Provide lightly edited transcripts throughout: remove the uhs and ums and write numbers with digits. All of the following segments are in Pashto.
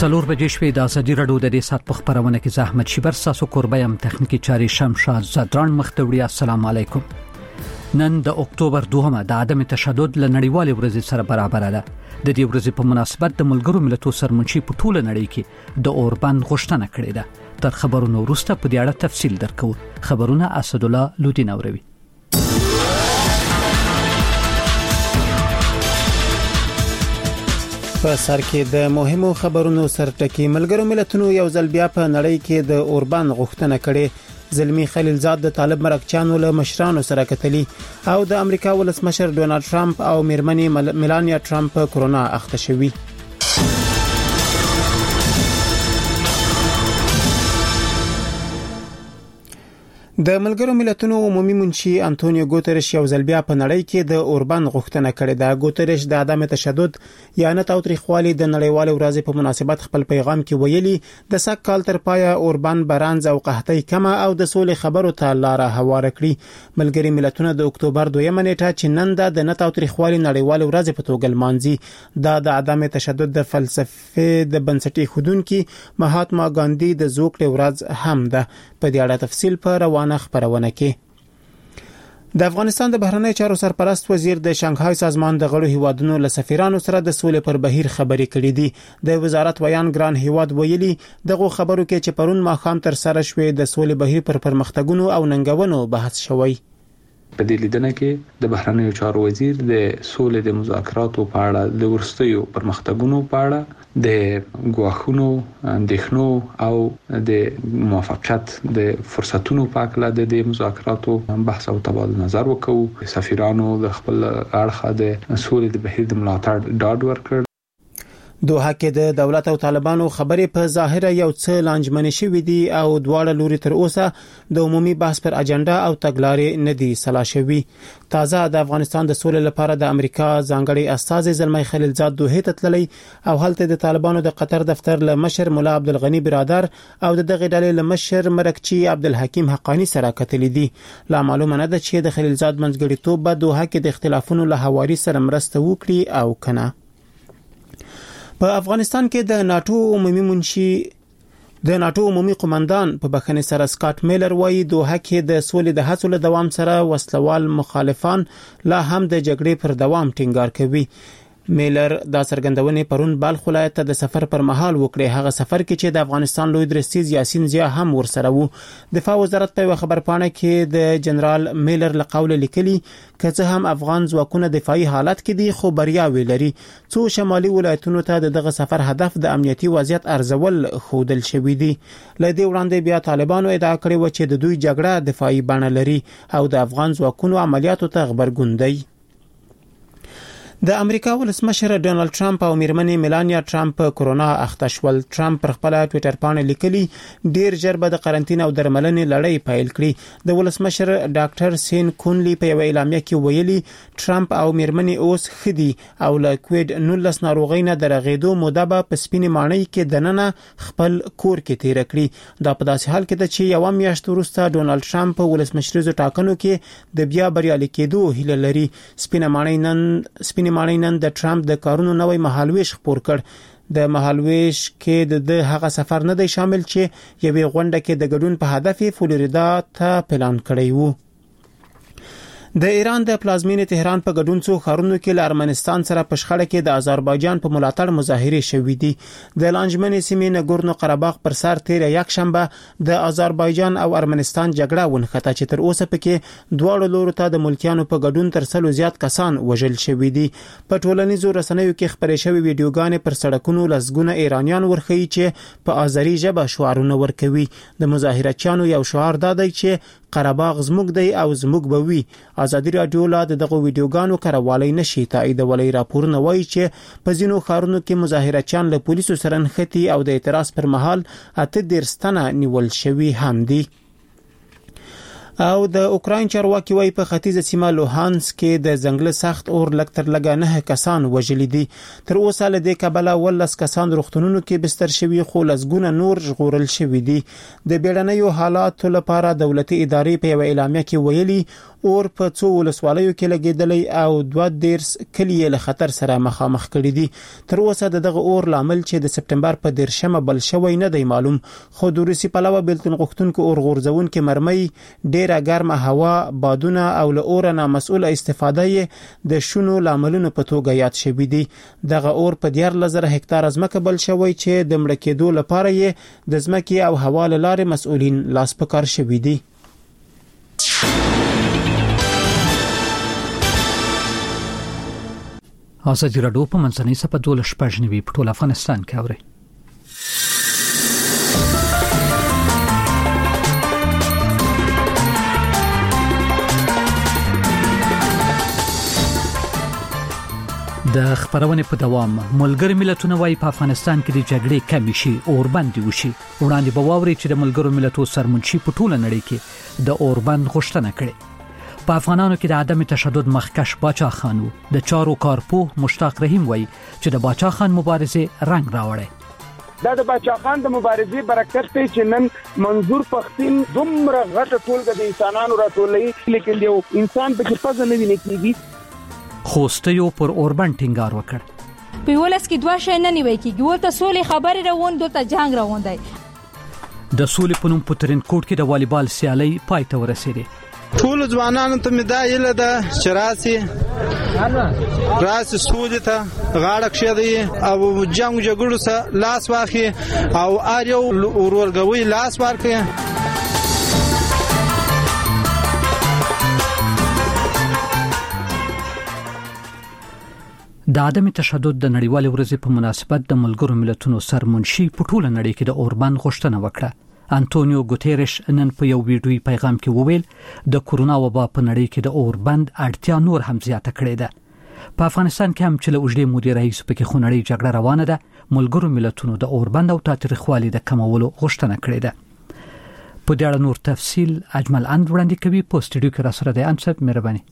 څلور بجې شوې د ازادي رادیو د دې سات په خبرونه کې زحمت شیبر ساسو قربایم تخنیکی چاري شمشاد زدران مختوړي. السلام علیکم. نن د اکتوبر 2 د عدم تشدد لنړیوال ورځ سره برابر ده. د دې ورځې په مناسبت د ملګرو ملتونو سرمنشي په ټوله نړۍ کې د اوربند غوښتنه کړې ده. تر خبرونو وروسته په دې اړه تفصیل درکو. خبرونه اسد الله لودین اوروي. په سر کې د مهمو خبرونو سرټکی ملګرو ملتونو یو ځل بیا په نړۍ کې د اوربان غوښتنه کړې. زلمی خلیلزاد د طالب مرکچانو له مشرانو سره کتلی او د امریکا ولسمشر ډونالد ټرمپ او میرمنې میلانیا ټرمپ کرونا اخته شوی. د ملګرو ملتونو عمومي منشي انټونیو ګوتریش یو ځل بیا په نړۍ کې د اوربان غوښتنه کړې ده. ګوتریش د عدم تشدد یا نه تاوتریخوالي د نړیوال ورځ په مناسبت خپل پیغام کې ویلي د سک کال تر پایه اوربان برانز او قحطي کمه او د سولې خبرو ته لار هواره کړې. ملګري ملتونه د اکتوبر 2 نیټه چې نن د نه تاوتریخوالي نړیوال ورځ په توګه لمانځي د عدم تشدد د فلسفه د بنسټي خودونکو مهاتما ګاندی د زوکړې ورځ هم ده. په دې اړه تفصیل پر خبرونه کې د افغانستان د بهرنی چارو سرپرست وزیر د شانګهای سازمان د غړو هیوادونو له سفیرانو سره د سولې پر بهیر خبرې کړې دي. د وزارت ویان ګران هیواد ویلي دغه خبرو کې چې پرون ماخام تر سره شوې د سولې بهیر پر پرمختګونو او ننګونو بحث شوی. په دې لیدنه کې د بهرنی چارو وزیر د سولې د مذاکراتو په اړه د ورستیو پرمختګونو په اړه د غواخونو اندېښنو او د موافقت د فرصتونو په اړه د دې مذاکراتو بحث او تبادله نظر وکړو. سفیرانو د خپل اړخه د سولې د بهیر د ملاتړ ډاډ ورکړ. دوحه کې د دولت او طالبانو خبرې په ظاهره یو څه لانجمنې شوې دي او دواړه لوري تر اوسه د عمومي بحث پر اجنډا او تګلارې نه دي سلا شوي. تازه د افغانستان د سولې لپاره د امریکا ځانګړي استازي زلمی خلیلزاد دوحه ته تللی او هلته د طالبانو د قطر دفتر له مشر مولا عبدالغنی برادر او د دغه ډلې له مشر مرکچی عبدالحکیم حقانی سره کتلی دي. لا معلومه نه ده چې د خلیلزاد منځګړیتوب به دوحه کې د اختلافونو له حواري سره مرسته وکړي او کنه. په افغانستان کې د ناتو عمومي قومندان په بخښنې سره سکاټ میلر وایي دوحه کې د سولې د هڅو له دوام سره وسلوال مخالفان لا هم د جګړې پر دوام ټینګار کوي. میلر دا څرګندونې پرون بلخ ولایت ته د سفر پر مهال وکړي. هغه سفر کې چې د افغانستان لوی درستیز یاسین زیا هم ورسره وو. دفاع وزارت په خبرپاڼه کې د جنرال میلر له قوله لیکلي که هم افغان ځواکونه دفاعي حالت کې دي خو بریاوي لري. څو شمالي ولایتونو ته دغه سفر هدف د امنیتي وضعیت ارزول خودل شوی دی. لدې وړاندې بیا طالبانو ادعا کړې و چې د دوی جګړه دفاعي بڼه لري او د افغان ځواکونو عملیاتو ته خبرګون دی. د امریکا ولسمشر ډونالد ټرمپ او میرمنې میلانیا ټرمپ کرونا اخته شول. ټرمپ پر خپل ټوئیټر باندې لیکلي ډیر ژر به د قرنټین او درملنې لړۍ پیل کړي. د ولسمشر ډاکټر سین کونلی په یو اعلامیه کې ویلي ټرمپ او میرمنې اوس خدي او له کووید 19 ناروغۍ نه درغېدو موده په سپینې ماڼۍ کې دننه خپل کور کې تیر کړي. دا په داسې حال کې ده چې یو میاشت وروسته ډونالد ټرمپ ولسمشریزو ټاکنو کې د بیا بریالي کېدو هیله لري. سپینې ماڼۍ نن د ټرمپ د کارونو نوې مهالويش خبر کړ. د مهالويش کې د هغه سفر نه دی شامل چې یوې غونډه کې د ګډون په هدف فلوریدا ته پلان کړی وو. د ایران د پلازمینې تهران په ګډون څو ښارونو کې له ارمنستان سره په شخړه کې د آذربایجان په ملاتړ مظاهرې شوې دي. د لانجمنې سیمې نګورنو قرهباغ پر سر تیر یک شنبه د آذربایجان او ارمنستان جګړه ونښته چې تر اوسه پکې دواړو لورو ته د ملکیانو په ګډون تر څلو زیات کسان وژل شوي دي. په ټولنیزو رسنیو کې خبرې شوې ویډیوګانې پر سړکونو لسګونه ایرانیان ورخي چې په آذری ژبه شعارونه ورکوي. د مظاهرچیانو یو شعار دا دی چې قرهباغ زموږ دی او زموږ به وي. ازادي راډیو لا دغه ویډیوګانو کاروالی نشي تاییدولای. راپورونه وایي چې په ځینو ښارونو کې مظاهرچیان له پولیسو سره نښتي او د اعتراض پر مهال 18 تنه نیول شوي هم دي. او د اوکراین چارواکي وايي په ختیځه سیمه لوهانسک کې د ځنګل سخت اور لکتر لګا 9 کسان وژل دي. تر اوسه له دې کبله 18 کسان روغتونونو کې بستر شوي خو لسګونه نور ژغورل شوي دي. د بیړنیو حالاتو لپاره دولتي ادارې په یو اعلامیه کې ویلي اور په 2 ولسوالیو کې لګیدلې او 2 کلی له خطر سره مخامخ کړي دي. تر اوسه دغه اور لامل چې د سپټمبر په 10 بل شوی نه دی معلوم، خو د روسي پلوه بلتون غوښتونکو اور غورځونکو مرمۍ ډیره ګرمه هوا، بادونه او له اور نه مسؤل استفاده د شونو لاملونو په توګه یاد شوی دي. دغه اور په 14,000 هکتار ځمکه بل شوی چې د مړ کېدو لپاره یې د ځمکې او هوا له لارې مسؤلین لاس په کار شوي دي. ازادي راډیو په منځنۍ سپه 12 په ټول افغانستان کې اوري. د خبرونه په دوام ملګری ملتونه وايي په افغانستان کې د جګړې کمی شي او اوربند وشي. وړاندې به واوري چې د ملګرو ملتونو سرمنشي په ټوله نړۍ کې د اوربند غوښتنه کړې. په افغانانو کې د عدم تشدد مخکش باچا خان د چارو کارپوه مشتاق رحیم وایي چې د باچا خان مبارزه رنگ راوړی. دا د باچا خان د مبارزې برکت دی چې نن منظور پښتين دومره غټه ټولګه د انسانانو راټولې، لیکن یو انسان په کې پزنه ویني کیږي. خوستیو پر اوربند ټینګار وکړ. په ولس کې دوه شي نه نیوي کیږي، ورته سولې خبرې روان دلته جنگ روان دی. د سولې په نوم په ترنکوټ کې د والیبال سیالي پای ته ورسېده. ټول ځوانانو ته مې دا ایله ده چې راسي سولې ته غاړه کښېږدي او جنگ جګړو سره لاس واخلي او اړ یو ورورګوي لاس ورکړي. د عدم تشدد د نړیوال ورځې په مناسبت د ملګرو ملتونو سرمنشي په ټوله نړۍ کې د اوربند غوښتنه وکړه. انټونیو ګوتيرش نن په یو ویډیوي پیغام کې وویل د کورونا وبا په نړۍ کې د اوربند اړتیا نور هم زیاته کړې ده. په افغانستان کې هم چې له اوږدې مودې راهیسې پکې خونړۍ جګړه روانه ده، ملګرو ملتونو د اوربند او تاریخوالي د کمولو غوښتنه کړې ده. په دې اړه نور تفصیل اجمل اند وړاندې کوي. په سټډیو کې را سره د انصب مهرباني.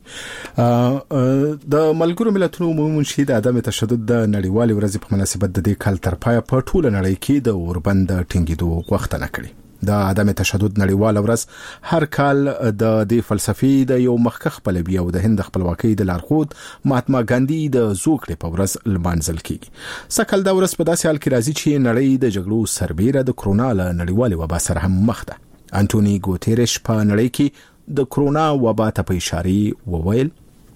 د ملګرو ملتونو عمومي منشي د عدم تشدد د نړیوال ورځې په مناسبت د دې کال تر پایه په ټوله نړۍ کې د اوربند ټینګېدو غوښتنه کړې. د عدم تشدد نړیوال ورځ هر کال د دې فلسفي د یو مخکخ پلوي او د هند خپلواکۍ د لارښود مهاتما ګاندی د زوکړې په ورځ لمانځل کیږي. سکهال دا ورځ په داسې حال کې راځي چې نړۍ د جګړو سربېره د کرونا له نړیوال وبا سره هم مخ ده. انټونی ګوتيرش په نړۍ کې د کرونا وبا ته په اشاره وویل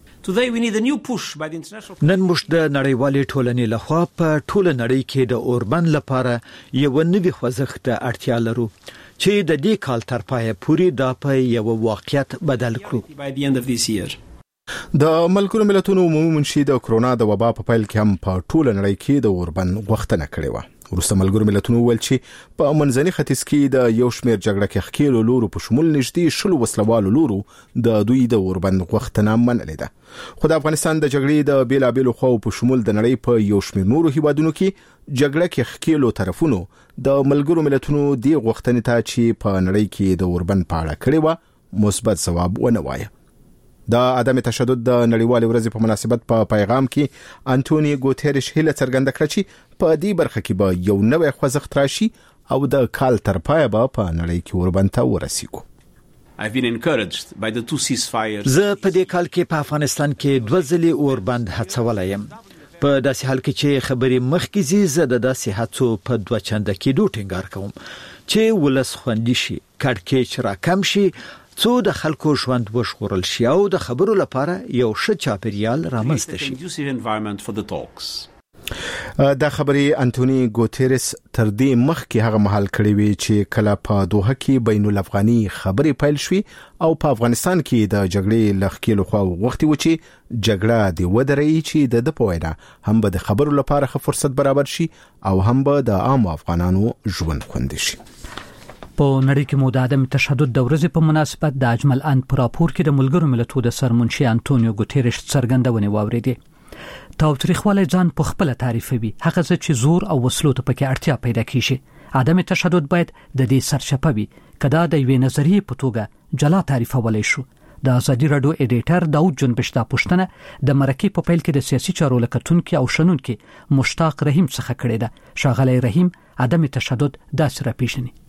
نن موږ د نړیوالې ټولنې لخوا په ټوله نړۍ کې د اوربند لپاره یو نوې خوځښت ته اړتیا لرو چې د دې کال تر پایه پورې دا په یو واقعیت بدل کړو. د ملګرو ملتونو عمومي منشي د کرونا د وبا په پیل کې هم په ټوله نړۍ کې د اوربند غوښتنه کړې و. ورسته ملګرو ملتونو ویل چې په منځني ختیځ کې د یو شمېر جګړه کې ښکېلو لورو په شمول نږدې 10 وسلوالو لورو د دوی د اوربند غوښتنه منلې ده. خو د افغانستان د جګړې د بیلابېلو خواو په شمول د نړۍ په یو شمېر نورو هیوادونو کې جګړه کې ښکېلو طرفونو د ملګرو ملتونو دی غوښتنې ته چې په نړۍ کې د اوربند په اړه کړې و مثبت ځواب ونه وایي. د عدم تشدد د نړیوال ورځې په مناسبت په پیغام کې انټونی ګوتيرش هیله څرګنده کړه چې په دې برخه کې به یو نوې خوځښت راشي او د کال تر پایه به په نړۍ کې اوربند ته ورسیږي. زه په دې کال کې په افغانستان کې 2 ځلې اوربند هڅولی یم. په داسې حال کې چې خبرې مخکې ځي، زه د داسې هڅو په 2 چنده کېدو ټینګار کوم چې ولس خوندي شي، کړکېچ را کم شي، څو د خلکو ژوند وژغورل شي او د خبرو لپاره یو ښه چاپیریال رامنځته شي. دا خبرې انټونی ګوتيرس تر دې مخکې هغه مهال کړې وی چې کله په دوحه کې بین الافغاني خبرې پیل شوې او په افغانستان کې د جګړې لخکېلو خو وخت و چې جګړه دی ودرې چې د پوهینا هم به د خبرو لپاره ښه فرصت برابر شي او هم به د عام افغانانو ژوند خوندي شي. په نړۍ کې مو د عدم تشدد د ورځې په مناسبت د اجمل اند پر راپور کې د ملګرو ملتونو د سرمنشي انټونیو ګوتيرش څرګندونه واوریده. تاوتریخوالی ځان په خپل تعریفوي، هغه چې زور او وسلو ته پکې اړتیا پیدا کیږي. عدم تشدد باید د دې سرچپه وي، کدا د یوې نظریې په توګه جلا تعریفولای شو. د ازادي راډیو ایډیټر داود جنبش دا پوښتنه د مرکې په پیل کې د سیاسي چارو لکتونکو او شنونکو مشتاق رحیم څخه کړې ده. شاغلی رحیم عدم تشدد داسې را پیژني.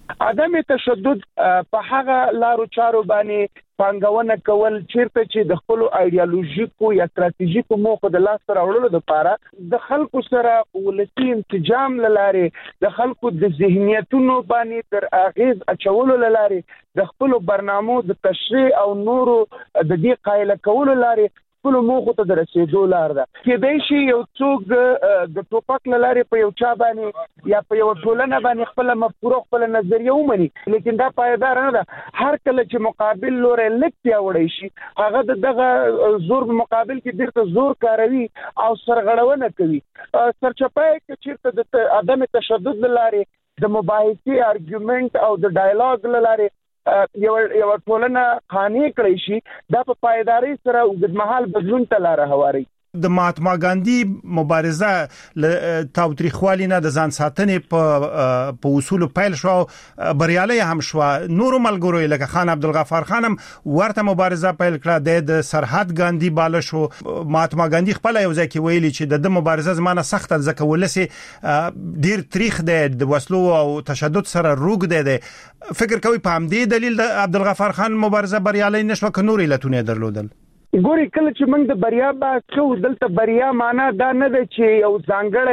عدم تشدد په هغه لارو چارو باندې پانګونه کول چیرته چې د خپل ایدئولوژیکو یا ستراتیژیکو موخو د لاس راوړلو لپاره د خلکو سره ولسی انسجام لاره د خلکو د ذهنیتونو باندې تر اغیز اچولو لاره د خپل برنامو د تشریع او نورو د دې قایل کولو لاره خپل موخو ته رسیدو لار ده کېدای شي یو څوک د ټوپک لاره په یو چا باندې یا په یو ټولنه باندې خپل مفکوره خپل نظریه ومني لیکن دا پایدار نه ده هر کله چې مقابل لور لکتیا وړي شي هغه دغه زور په مقابل کې ډېر زور کاروي او سرغړونه کوي سرچپای کې چیرته د عدم تشدد لاره د مباحثې ارګومنت او د ډایالوګ لاره یو ټولنه خاني کړی شي دا په پایداري سره اوږدمهال بدلون ته لار هواري د مهاتما ګاندی مبارزه تاوتریخوالی نه د ځان ساتنې په اصول پیل شو بریالي هم شو نور ملګرو لکه خان عبدالغفار خانم ورته مبارزه پیل کړه د سرحد ګاندی بالا شو مهاتما ګاندی خپل یو ځکه ویلي چې د مبارزه زمانه سخت ځکه ولسی ډیر تاریخ د وسلو او تشدد سره روګ دی فکر کوي په همدې دلیل د عبدالغفار خان مبارزه بریالي نشو ک نور علتونه درلودل ګوري کله چې موږ د بریا با کو دلته بریا معنا دا نه ده چې یو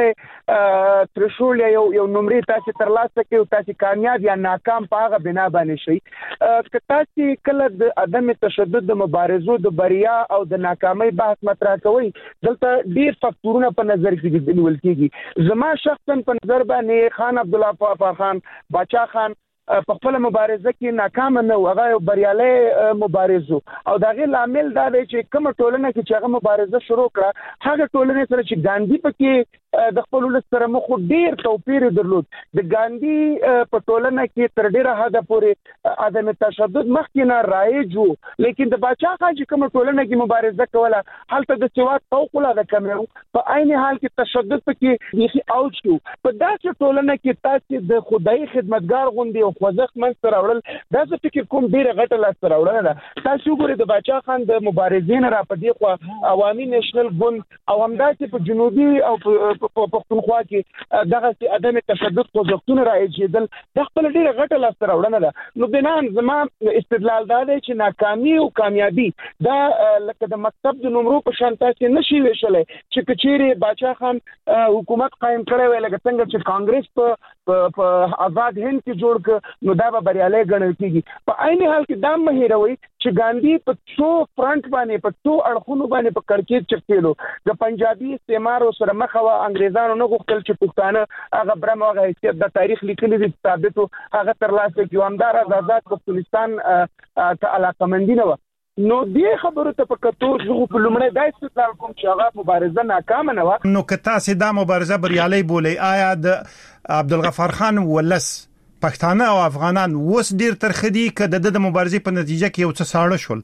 ځانګړی ترشول یو نمرې تاسو ترلاسه کوي او تاسو کامیاب یا ناکام په هغه بنا باندې شي که تاسو کله د عدم تشدد د مبارزو د بریا او د ناکامۍ بحث مطرح کوي دلته ډیر فاکتورونه په نظر کې نیول کیږي زما شخصا په نظر باندې خان عبدالله خان باچا خان په خپل مبارزه کې ناکام نه و هغه بریالي مبارزو او دغه لامل دا دی چې کوم ټولنه کې چې هغه مبارزه شروع کړه هغه ټولنه سره چې ګاندی پکې د خپل سره مخ ډیر توپیر درلود د ګاندی په ټولنه کې تر ډیره حد پورې عدم تشدد مخکې نه رایج وو لیکن د باچا خان چې کوم ټولنه کې مبارزه کوله هلته د سواد فوق العاده کم وو په عین حال کې تشدد پکې یخي اوج شو په داسې ټولنه کې تاسو د خدای خدمتګار غوندي او خوځښت منځ راوړل دا څه فکر کوم ډیره غټه لاس راوړل ده تاسو ګورئ د باچا خان د مبارزین را پدې خو عوامي نېشنل ګوند او همداسې په جنوبي او په پښتونخوا کې دغه عدم تشدد خوځښتونه راځيدل د خپل ډیره غټه لاس راوړل ده نو بنان زما استدلال دا دی چې ناکامي او کامیابی دا لکه د مکتب د نمرو په شان تاسو نشي ویشلې چې کچېره باچا خان حکومت قائم کړی وی لکه څنګه چې کانګرس په آزاد هند کې جوړ ک نو دا به بریالي ګڼل کیږي په عین حال کې دا مهیروي چې ګاندی په څو فرنٹ باندې په څو اړخونو باندې په کړکېچ چکېلو د پنجابي استعمار سره مخه انګريزانو نه غوښتل چې پښتانه هغه برمه هغه حیثیت د تاریخ لیکلي دي ثابتو هغه ترلاسه کیو همدار آزاد پښتونستان ته علاقمندي نه و نو دې خبرو ته په کتو چې په لومړی دا استدلال کوم چې هغه مبارزه ناکام نه و نو که تاسو دا مبارزه بریالي بولې آیا د عبدالغفار خان ولس پښتانه او افغانان وس ډیر ترخدي کده د مبارزې په نتیجه کې یو څه ساړه شول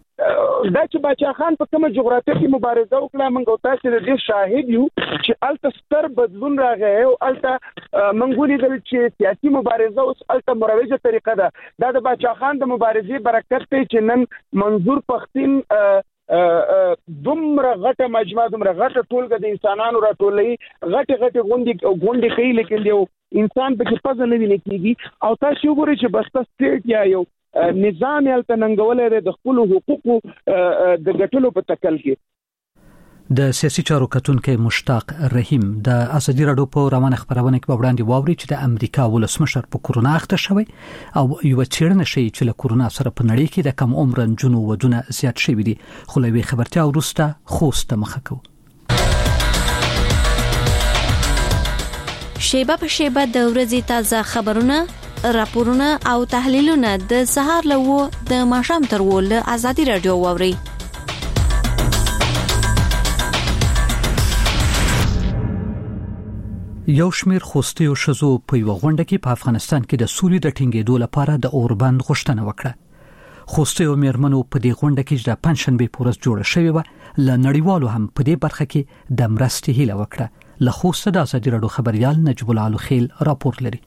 دا چې باچا خان په کومه جغرافیه کې مبارزه وکړه موږ تاسو د دې شاهد یو چې الته ستر بدلون راغی او الته موږ ولیدل چې سیاسي مبارزه اوس الته مروجه طریقه ده دا د باچا خان د مبارزې برکت ته چې نن منظور پښتين دومره غټه مجموعه دومره غټه ټولګه د انسانانو راټولې غټه غونډې کوي لیکن یو انسان په کې پزه نه ویني کیږي او تاسو وګورئ چې بس سټیټ یا یو نظام یلته ننګولې د خپل حقوقو د ګټلو په تکل کې د سیاسي چارو کتونکو مشتاق رحیم د ازادي راډیو په روانه خبرونه کې وړاندې واوري چې د امریکا ولسمشر په کورونا اخته شوی او یو چیرنه شي چې له کورونا سره په نړۍ کې د کم عمر جنو ودونه زیات شوی دي خو لوي خبرتیا ورسته خوسته مخه کو شیبه په شیبه د ورځې تازه خبرونه راپورونه او تحلیلونه د سهار لوو د ماښام تر ول ازادي رادیو ووري یو شمیر خوستي او شزو په یو غونډه کې په افغانستان کې د سولې د ټینګېدو لپاره د اوربند غوښتنه وکړه خوستي او میرمنو په دې غونډه کې د پنځشنبه پورز جوړه شوې و ل نړیوالو هم په دې برخه کې د مرستې هیله وکړه له خوسته د ازادي رادیو خبريال نجیب الله خیل راپور لري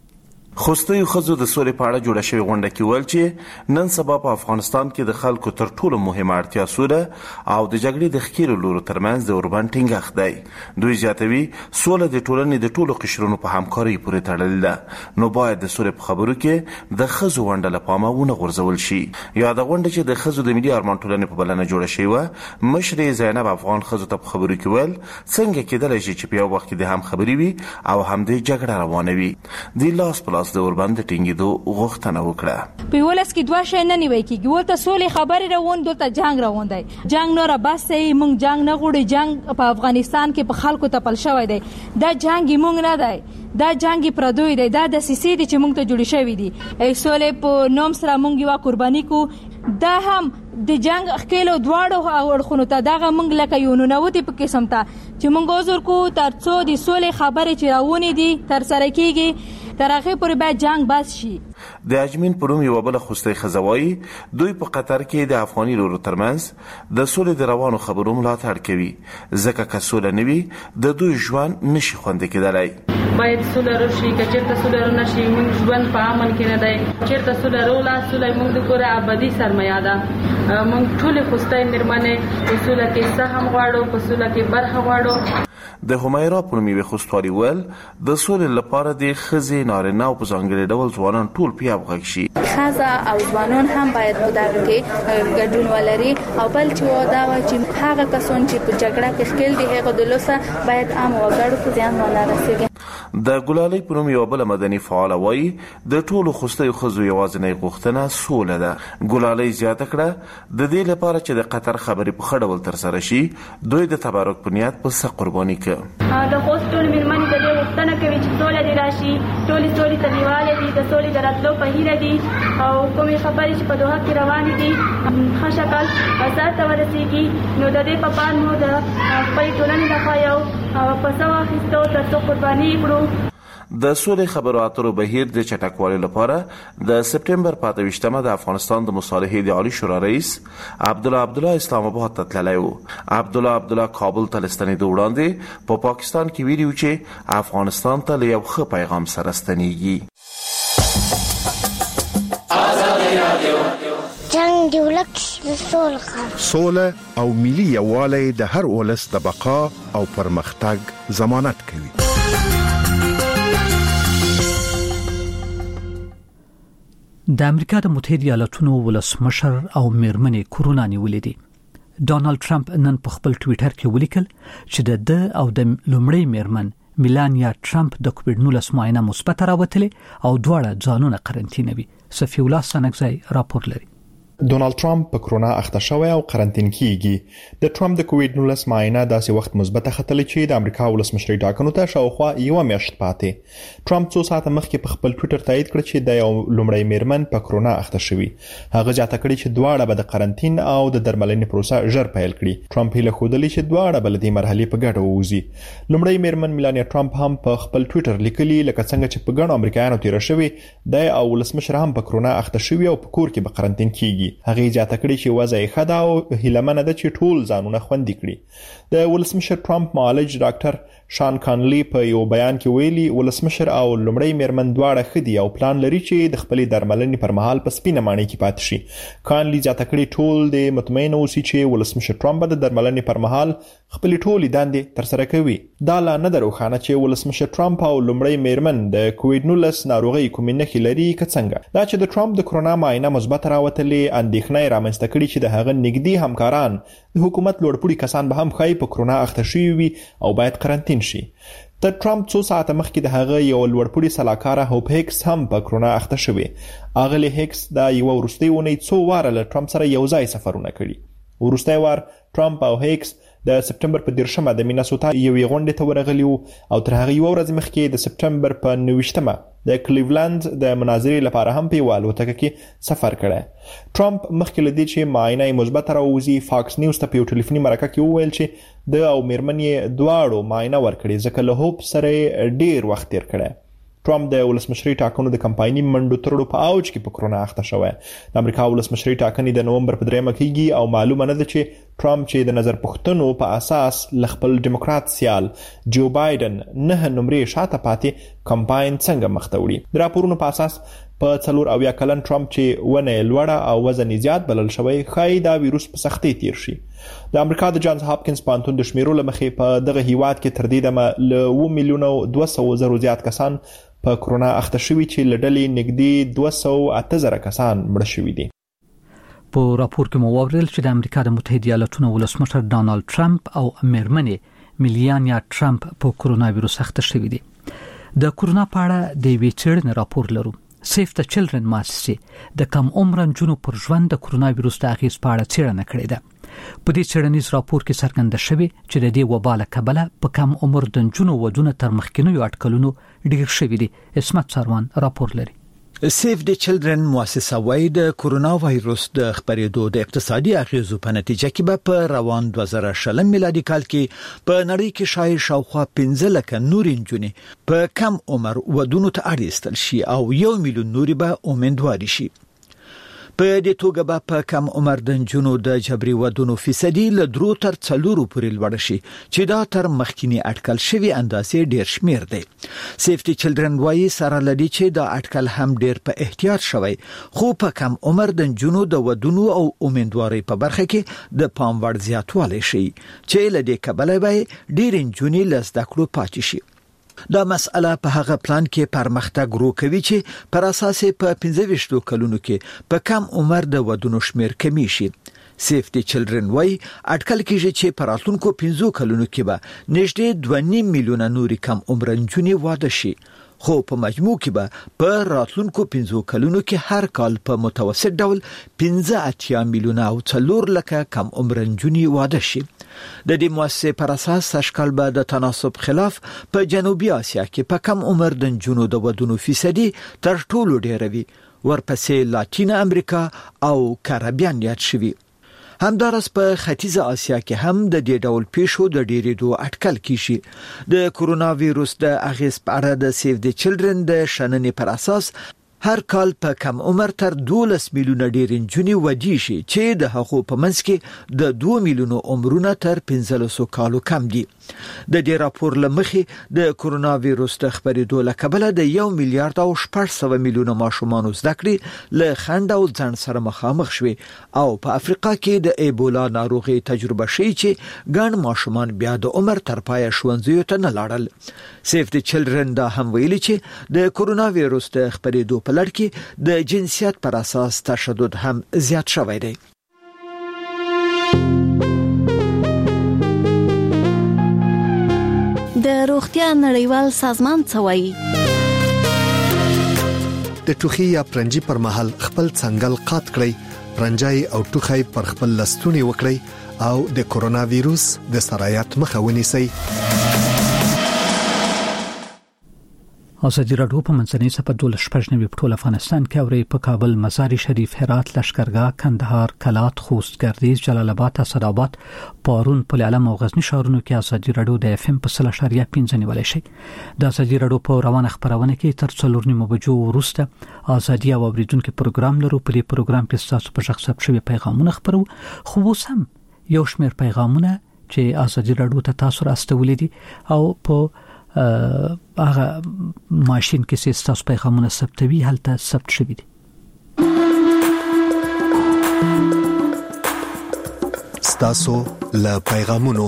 خوستي خزو د سولې په اړه جوړه شوې غونډه کې ویل چې نن سبا په افغانستان کې د خلکو تر ټولو مهمه اړتیا سوله او د جګړې د ښکیلو لورو ترمنځ د اوربند ټینګښت دی. دوی زیاتوي سوله د ټولنې د ټولو قشرونو په همکارۍ پورې تړلې ده، نو باید د سولې په خبرو کې د خزو غونډه له پامه ونه غورځول شي. یاده غونډه چې د خزو د ملي ارمان ټولنې په بلنه جوړه شوې وه، مشرې زینب افغان خزو ته په خبرو کې ویل څنګه کېدلی شي چې په یو وخت کې د هم خبرې وي او هم د جګړه روانه وي. د لاس په لاس د اوربند ټینګېدو غوښتنه وکړه. په ولس کې دوه شی نه نیوي کېږي، ولته سولې خبرې روان، دلته جنگ روان دی. جنگ نور بس دی، موږ جنگ نه غواړو. جنگ په افغانستان کې په خلکو ته پل شوی دی. دا جنگ موږ نه دی، دا جنگ پردوی دی، دا د سیسي دي چې موږ ته جوړ شوی دي. سولې په نوم سره موږ یو قرباني کو، دا هم د جنگ خکېلو دواړو اړخونو ته دغه موږ لکه یو ننوتې په قسم ته چې موږ عذر کو تر څو د سولې خبرې چې راونې دي تر سره کېږي، تر هغې پورې باید جنگ بس شي. د اجمین په نوم یوه بله خوستی ښځه وایي دوی په قطر کې د افغاني لورو ترمنځ د سولې د روانو خبرو ملاتړ کوي، ځکه که سوله نه وي د دوی ژوند نشي خوندي کېدلی. باید سوله راشي، که چېرته سوله رانه شي موږ ژوند په امن کې نه دی. چېرته سوله راوله، سوله موږ د کوره ابدي سرمایه ده. موږ ټولې خوستی مېرمنې په سوله کې سهم غواړو، په سوله کې برخه غواړو. د همیرا په نوم یوې خوستوالي ویل د سولې لپاره د ښځې، نارینه او په ځانګړي ډول ځوانان ټول په یو غږ شي. ښځه او ځوانان هم باید په دغه کې ګډون ولري. او بل چې دا و چې هغه کسان چې په جګړه کې ښکېل دي هغه د لوسه باید عام وګړو ته زیان ونه رسېږي. د ګلالۍ په نوم یوه بله مدني فعاله وایي د ټولو خوستیو ښځو یوازینۍ غوښتنه سوله ده. ګلالۍ زیاته کړه د دې لپاره چې د قطر خبرې په ښه ډول ترسره شي، دوی د تبرک په نیت په څه قرباني کوي. د خوست ټولې مېرمنې د دې غوښتنه کوي چې سوله دې راشي، ټولې سولې ته لیواله دي، د سولې د راتلو په هیله دي او کومې خبرې چې په دوحه کې روانې دي ښه شکل سر ته ورسېږي. نو د دې په پان مو د خپلې ټولنې لخوا یو پسه واخیستو تر څو قرباني کړو. د سولې خبرو اترو بهیر د چټکوالي لپاره د سپټمبر په 28مه د افغانستان د مصالحې د عالی شورا رئیس عبدالله اسلام آباد ته تللی و. عبدالله کابل ته لستنېدو وړاندې په پاکستان کې ویلي چې افغانستان ته له یو ښه پیغام سره ستنېږي. جنگ دی ولک د سوله او ملي یووالی د هر ولس د بقا او پرمختګ ضمانت کوي. د امریکا د متحده ایالاتونو ولسمشر او میرمنې کورونا نیولې دي. ډونالد ټرمپ نن په خپل ټوئیټر کې ولیکل چې د او د لومړی میرمن میلانیا ټرمپ د کووډ-19 معاینه مثبت راوتلې او دواړه ځانونه قرنطینوي. صفی الله سنگزی راپور لري. ډونالد ټرمپ په کرونا اخته شوی او قرنطین کیږي. د ټرمپ د کووډ-19 معاینه داسې وخت مثبت ختلې چې د امریکا ولسمشري ټاکنو ته شاوخوا یو میاشت پاتې. ټرمپ 2 ساعته مخکې په خپل ټوئیټر تایید کړ چې د یو لومړی میرمن په کرونا اخته شوی. هغه ځاته کړی چې دواړه به د قرنطین او د درملنې پروسه ژر پیل کړي. ټرمپ هیله خوده چې دواړه بل دې مرحله په ګډه ووزي. لومړی میرمن میلانیا ټرمپ هم په خپل ټوئیټر لیکلی لکه څنګه چې په ګڼو امریکایانو تیر شوی د او ولسمشر هم په کرونا اخته شوی او په کور کې به قرنطین کیږي. هغه ځاته چې وضع یې ښه ده او هیلهمنه ده چې ټول ځانونه خوندي کړي. د ولسمشر ټرمپ معالج ډاکټر شان کانلی په یو بیان کې ویلي ولسمشر او لومړی میرمن دواړه ښه دي او پلان لري چې د خپلې درملنې پر مهال په سپینه ماڼۍ کې پاتې شي. کانلی زیاته کړي ټول د مطمئن اوسي چې ولسمشر ټرمپ د درملنې پر مهال خپلې ټولې دندې ترسره کوي. دا لا نه ده روښانه چې ولسمشر ټرمپ او لومړی میرمن د کووډ-19 ناروغۍ کومې نښې لري که څنګه. دا چې د ټرمپ د کرونا معاینه مثبت راوتلې اندېښنه رامنځته کړي چې د هغه نږدې همکاران د حکومت لوړپوړي کسان به هم ښایي په کرونا اخته شوي وي او باید قرنطین شي. د ټرمپ 2 ساعته مخکې د هغه یو لوړپوړي سلاکار هوپ هیکس هم په کرونا اخته شوی. اغلی هیکس د یو وروستۍ اونۍ 2 واره له ټرمپ سره یو ځای سفرونه کړي. وروستۍ وار ټرمپ او هیکس د سپټمبر په 10مه د میناسوتا یوې غونډې ته ورغلي وو او تر هغه یو ورځ مخکې د سپټمبر په 29مه د کلیولند د مناظرې لپاره هم په یوه الوتکه کې سفر کړی. ټرمپ مخکې له دې چې معاینه مثبت راوځي فاکس نیوز ته په یو ټلیفوني مرکه کې وویل چې د او میرمن یې دواړو معاینه ورکړي ځکه له هوپ سره ډیر وخت تیر کړی. ټرمپ د ولسمشري ټاکنو د کمپایني منډو ترړو په اوج کې په کرونا اخته شوی. د امریکا ولسمشري ټاکنې د نومبر په 3 کېږي او معلومه نه ده چې ټرمپ چې د نظر پوښتنو په اساس لخپل ډیموکرات سیال جو بایدن نه نمرې شاته پاتې کمپاین څنګه مخته وړي. د راپورونو په اساس په 4 کلن ټرمپ چې ونه لوړه او وزن زیات بلل شوی خای دا ویروس په سختۍ تیر شي. د امریکا د جانز هاپکینز پانتون د شمیرو لمخې په دغه هیواد کې تر دې دمه 2,200,000 زیات کسان په کرونا اخته شوي چې لډلې نږدې 208,000 کسان مړه شوي دي. په راپور کې مو وویل چې د امریکا د متحده ایالاتونو ولسمشر ډانالد ټرمپ او میرمنې میلانیا ټرمپ په کرونا ویروس اخته شوي دي. د کرونا په اړه د وی چیرن راپور لرو. سیف د چلډرن مؤسسه د کم عمر نجونو پر ژوند د کرونا ویروس د اغیز په اړه څېړنه کړې ده. په دې څېړنیز راپور کې څرګنده شوی چې د دې وبا له کبله په کم عمر د نجونو ودونه تر مخکینیو اټکلونو ډیر شوي دي. اسمت سروان راپور لري. سیف د چلډرن مؤسسه وايي د کرونا وایروس د خپرېدو د اقتصادي اغیزو په نتیجه کې په روان 2020 میلادي کال کې په نړۍ کې شاید شاوخوا 15 لک نوري نجونې په کم عمر ودونو ته اړیستل شي او 1 میلیون نوري به امیدواري شي. په دې توګه به په کم عمر د نجونو د جبري ودونو فیصدي له 3 تر 4 پورې لوړ شي چې دا تر مخکینی اټکل شوی اندازې ډیر شمیر دی. سیفټي چلډرن وايي سره لدی چې دا اټکل هم ډیر په احتیاط شوی خو په کم عمر د نجونو د ودونو او امیدواري په برخه کې د پام وړ زیاتوالی شي چې له دې کبله به ډیر نجونې له زده کړو پاتې شي. دا مسأله په هغه پلان کې پرمختګ وکوي چې پر اساس په 15 کلونو کې په کم عمر د ودونو شمیر کمی شي. سیفټي چلډرن وايي اټکل کېږي چې په راتلونکو 15 کلونو کې به نږدې 2.5 میلیونه نوري کم عمر نجونې واده شي. خو په مجموع کې به په راتلونکو 15 کلونو کې هر کال په متوسط ډول 15 میلیونه او 4 لک کم عمر نجونې واده شي. د دې مؤسسې پر اساس اشکال به د تناسب خلاف په جنوبي اسیا کې په کم عمر د نجونو د ودونو فیصدي تر ټولو ډیر وي. ورپسې لاتین امریکا او کارابین یاد شوي. همدارس په ختیځه اسیا کې هم د دې ډول پیښو د ډیرېدو اټکل کیږي. د کرونا ویروس د اغیز په اړه د سیف د چلډرن د شننې پر اساس هر کال په کم عمر تر 12 میلیونه ډیر نجونې ودی شي چې د هغو په منځ کې د 2 میلیونو عمرونه تر 1500 کالو کم دي. د دې راپور لمخې د کرونا ویروس د خپرېدو له کبله د 1 میلیارډ او 600 میلیونه ماشومان زده کړې له خند او ځان سره مخامخ شوي او په افریقا کې د ایبولا ناروغي تجربه شي چې ګڼ ماشومان بیا د عمر تر پایه ښوونځیو ته نه لاړل. سیف د چلډرن دا هم ویلي چې د کرونا ویروس د خپرېدو په لړ کې د جنسیت پر اساس تشدد هم زیات شوی دی. د روغتیا نړیوال سازمان څه وایي؟ د ټوخي یا پرنجي پر مهال خپل څنګل قات کړئ، رنجای او ټوخي پر خپل لستونی وکړئ او د کرونا ویروس د سرایت مخه ونیسئ. ازادي راډیو په منځنۍ صفحه 12 په ټول افغانستان کې اوري په کابل، مزار شریف، هرات، لشکرګاه، کندهار، کلات، خوست، ګردیز، جلال آباد، اسداباد، پارون، پل علم او غزنی شهرونو کې ازادي راډیو د FM په 0.5 نیولای شي. د ازادي راډیو په روانه خبرونه کې تر 4 بجو وروسته ازادي او اوریدونکو پروګرام لرو. په دې پروګرام کې تاسو په شخص ثبت پیغامونه خبرو، خو وسم یو شمېر پیغامونه چې ازادي راډیو ته تاسو راستولې دي او په هغه ماشين کې تاسو پیغامونه ثبتوي هلته ثبت شوي دي. تاسو له پیغامونو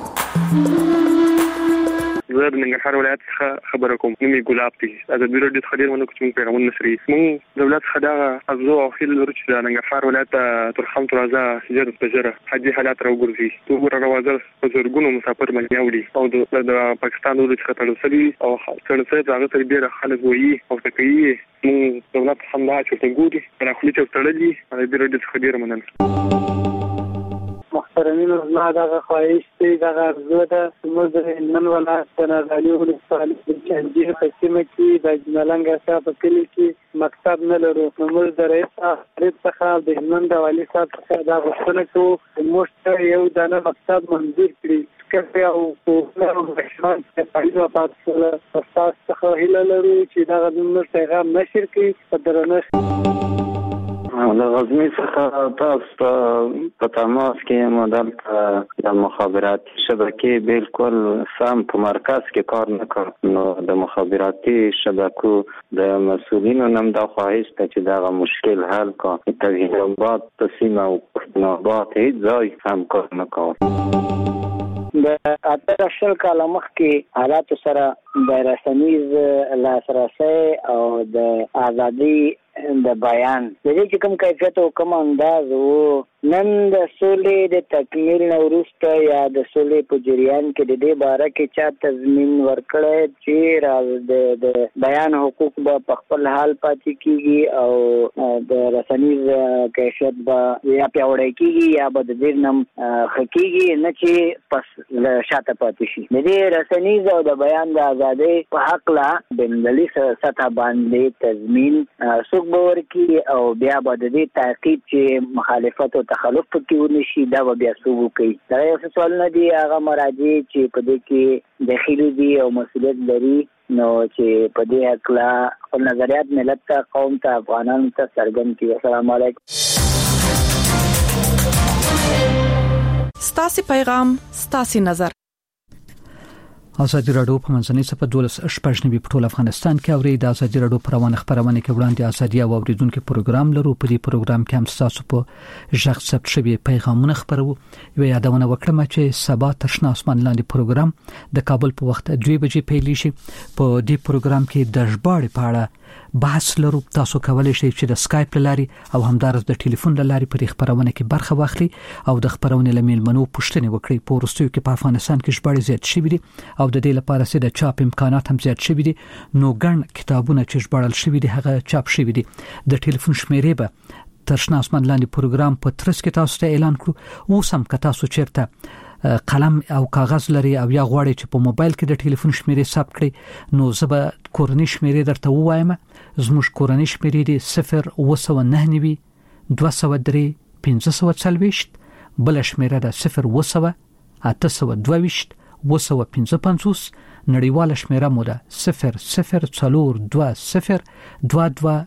زه د ننګرهار ولایت څخه خبره کوم. نومي ګلاب دی. د بیرو د خدای ونه کوم پیغامونه نسري. مون دولت خدای ازو او خیل ورچ د ننګرهار ولایت تر خم ترازه سجر بجره حجي حالات راوګرځي. تو ورغوازر بزرګونو مسافر باندې وړي او د پاکستان ولایت څخه تلوسري او څنګه هغه تر ډیره خلک وایي او تکي مون دولت همدا چې ګوري پر خپل چې تړلي د بیرو د خدای مننه. محترمین الله دغه خواهش دی دغه ارزو ده موږ نن ولایت د نازالي ولسوالۍ د چنجیر په سیمه کې د جنلنګ صاحب په کلی کې مکتب نه لرو. موږ د رئیس څخه د هلمند والي صاحب څخه دا غوښتنه کوو موږ ته یو دانه مکتب منظور کړي کړی او نو مشران چې په تاسو څخه هیله لرو چې دا د پیغام نشر کړي په درنښت د غزنی څخه تاسو په تماس کې مدلته د مخابراتي شبکې بالکل سم په مرکز کې کار نه کوي نو د مخابراتي شبکو د مسؤلینو نم د خواهش ته چې دا مشکل حل کړي توحید آباد تسمه او پښتوناباد هیڅ ځای هم کار نه کوي د اترشل کال مخکې حالات سره د رسنیز لاسرسي او د ازادي د بیان د دې کوم کیفیت او کوم انداز وو نن د سولې د تکمیل نورسته یا د سولې په جریان کې د دې باره کې چا تضمین ورکړی چې راز د بیان حقوق به خپل حال پاتې کیږي او د رسنیز کیفیت به یا پیاوړی کیږي یا به د دې نم حقيقي نه چې پس شاته پاتې شي د دې رسنیز او د بیان د ازادۍ په حق لا بندلي سطح باندې تضمین څوک باور کی او بیا به د دې تحقیق چې مخالفت او تخلف پکې ونشي دا بیا څوک کوي دا یو سوال نه دی هغه مراجع چې په دې کې داخلي دي او مسؤلیت لري نو چې په دې حق لا خپل نظریات ملت ته قوم ته افغانانو ته څرګند کړي. السلام علیکم. ستاسو پیغام ستاسو نظر. ازادي راډیو په منځنۍ صفحه 12 په ټول افغانستان کې اوري د ازادي راډیو پروانه خبرونه کې وړاندې ازادي او اوریدونکو پروګرام لرو. په دې پروګرام کې هم تاسو په ژغ ثبت شوی پیغامونه خبرو. یو یادونه وکړم چې سبا تشنا اسمان لاندې پروګرام د کابل په وخت 2 بجې پیل شي. په دې پروګرام کې د ژباړې په اړه بحث لرو. تاسو کولای شئ چې د سکایپ لاري او همدارس د ټلیفون لاري پر خبرونه کې برخه واخلي او د خبرونه لمیل منو پوښتنه وکړي. په ورستیو کې په افغانستان کې ژباړې زیات شوي دي او د دې لپاره چې د چاپ امکانات هم زیات شوي دي نو ګڼ کتابونه چې ژباړل شوي دي هغه چاپ شوي دي. د ټلیفون شمیرې به ترشنا اسمان لاندې پروګرام په ترڅ کې تاسو ته اعلان کړو. اوس هم که تاسو چیرته قلم او کاغذ لري او یا غواړئ چې په موبایل کې د ټلیفون شمیرې ثبت کړئ نو زه به کورنۍ شمیرې درته وایم. زموږ کورنۍ شمیرې دي 0999 203 540 بل شمیره ده 0 822 255 نړیواله شمیره مو ده 0042 22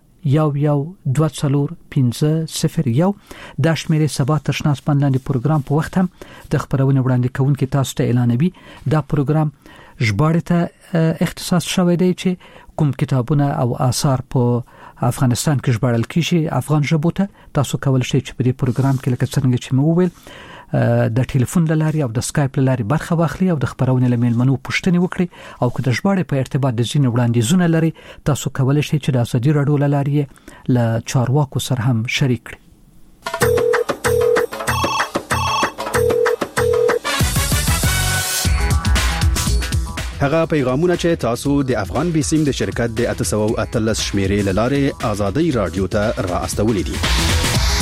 1124501 دا شمیرې سبا تشنا اسمان لاندې پروګرام په وخت هم د خبرونه وړاندې کوونکي تاسو ته اعلانوي. دا پروګرام ژباړې ته اختصاص شوی دی چې کوم کتابونه او آثار په افغانستان کې ژباړل کیږي افغان ژبو ته. تاسو کولای شئ چې په دې پروګرام کې لکه څنګه چې مو وویل د ټلیفون لاري او د سکایپ لاري برخه واخلي او د خبرونه لمیل منو پوښتنه وکړي او که د ژباړې په ارتباط د ځینې وړاندیزونه لري تاسو کولای شئ چې د ازادي راډیو لاري له چارواکو سره هم شریک کړئ. هغه پیغامونه چې تاسو د افغان بیسیم د شرکت د 813 شمیرې لاره ازادي رادیو ته راستولې دي.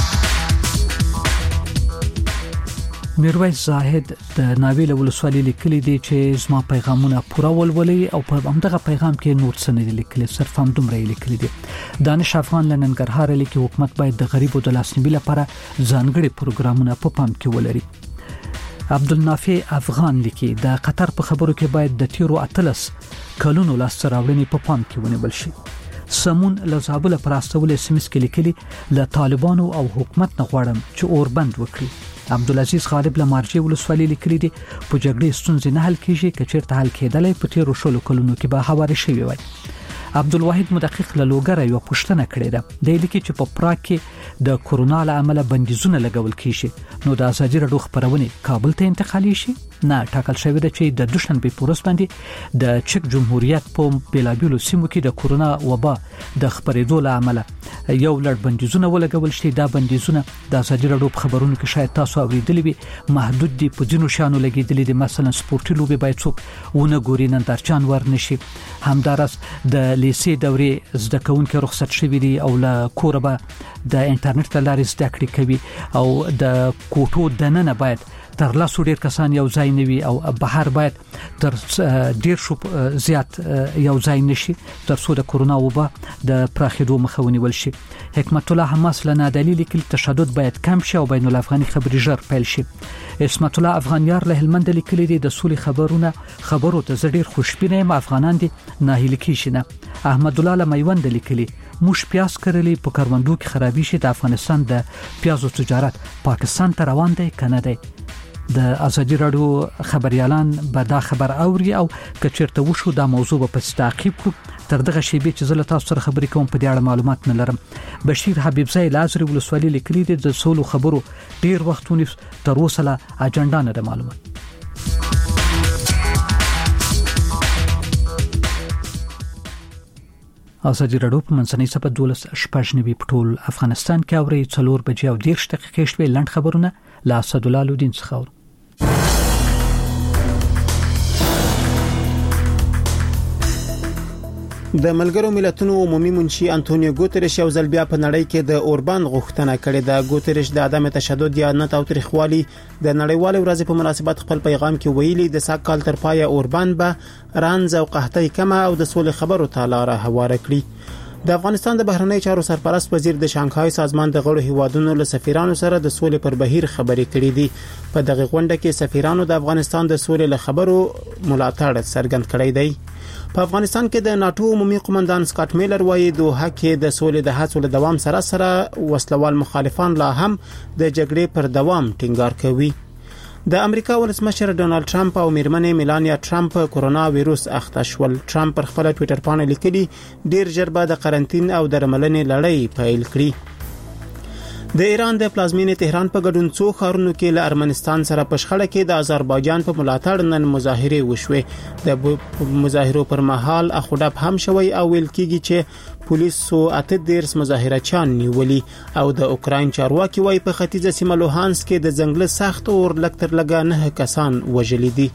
میرویس زاهد د ناویل ولسوالۍ لیکلي دي چې زما پیغامونه پوره ولولي او په همدغه پیغام کې نور څه نه لیکلي صرف هم دومره لیکلي دي. دانش افغان لننګرهار لیکي حکومت باید د غریبو د لاسنیوي لپاره ځانګړي پروګرامونه په پام کې ولري. عبدالنافع افغان لیکي د قطر په خبرو کې باید د تیرو 13 کلونو لاسته راوړنې په پام کې ونیول شي. سمون لزابل پراستول سیمس کې لیکلي له طالبانو او حکومت نه غواړم چې اوربند وکړي. عبدالعزيز غالب لمارجې ولسوالۍ لیکلي دي په جګړې ستونزې نه حل کیږي که چیرته حل کېدلای په تیرو شلو کلونو کې به هواري شوی وای. عبدالواحد مدقق له لوګره یو پوښتنه کړې ده. د لیکي چې په پراګ کې د کورونا له امله بندیزونه لګول کیږي نو د ازادي راډیو خبرونه کابل ته انتقالي شي. نه ټاکل شوی ده چې د دوشنبه پورس باندې د چک جمهوریت په بیلابیلو سیمو کې د کورونا وبا د خبرېدو له امله یو لړ بندیزونه ولګول شي. دا بندیزونه د ازادي راډیو په خبرونو کې شاید تاسو اوریدلي وي محدود دي په ځینو شانو لګیدلي دي. مثلا سپورتي لوبي باید څوک ونه ګوري نندارچان ورنشي. همدارس د لیسې دورې زده کوونکي رخصت شوي دي او له کوره به د انټرنیټ لارې زده کړې کوي او د کوټو دننه باید تر لاسو ډیر کسان یو ځای نوي او بهر باید تر ډیر شو زیات یو ځای نشي تر څو د کرونا وبا د پراخېدو مخه ونیول شي. حکمت الله حماس لنا دلیل کې تشدد باید کم شي او بین الافغاني خبري ژر پیل شي. اسمت الله افغانیار له هلمند لیکلي دي د سولې خبرو ته ډیر خوشبینه یم افغانان دي ناهیل کیشي نه. احمد الله لمیوند لیکلي موږ پیاز کرلی په کروندو کې خرابې شي د افغانستان د پیازو تجارت پاکستان ته روان دی کنه دی. د ازادي رادیو خبريالان به دا خبر اوري او کچرته وشو دا موضوع په تعقیب کو تر دغه شی به چې زله تاسو سره خبرې کوم په دې اړه معلومات نه لرم. بشیر حبیب زای لازری ولسوالي لیکلي دي د سولو خبرو ډیر وختونه تر اوسه لا اجنډا نه ده معلومه. ازادي رادیو په منځنۍ صفه 12 په ټول افغانستان کې اوري 4 بجې او 10 دقیقې شوي لند خبرونه لا اسد الله لودین څخه. د ملګرو ملتونو عمومي منشي انټونیو ګوتریش یو ځل بیا په نړۍ کې د اوربان غوښتنه کړې ده. ګوتریش د عدم تشدد یا نه تاوتریخوالي د نړیوال ورځ په مناسبت خپل پیغام کې ویلي د ساکال تر پای اوربان به رانز او قحطۍ کمه او د سولې خبرو ته لاره هواره کړي. د افغانستان د بهرنی چارو سرپرست وزیر د شانګهای سازمان د غړو هیوادونو له سفیرانو سره د سولې پر بهیر خبرې کړې دي. په دغه غونډه کې سفیرانو د افغانستان د سولې له خبرو ملاتړ څرګند کړی دی. په افغانستان کې د ناتو عمومي قومندان سکاټ میلر وایي دوه کې د سولې د هڅو له دوام سره وسلوال مخالفان لا هم د جګړې پر دوام ټینګار کوي. د امریکا ولسمشر ډونالد ټرمپ او میرمنې میلانیا ټرمپ کرونا وایروس اخته شول. ټرمپ پر خپل ټوئیټر باندې لیکلي ډیر ژر به د قرنټین او درملنې لړۍ پیل کړي. د ایران د پلازمینې تهران په ګډون څو ښارونو کې له ارمنستان سره په شخړه کې د آذربایجان په ملاتړ نن مظاهره وشوه. د مظاهرو پر مهال اخوډب هم شوی او ویل کېږي چې پولیسو 18 مظاهرچیان نیولي او د اوکراین چارواکي وايي په ختیځه سیمه لوهانس کې د ځنګل سخت اور لکتر لګا 9 کسان وژل دي.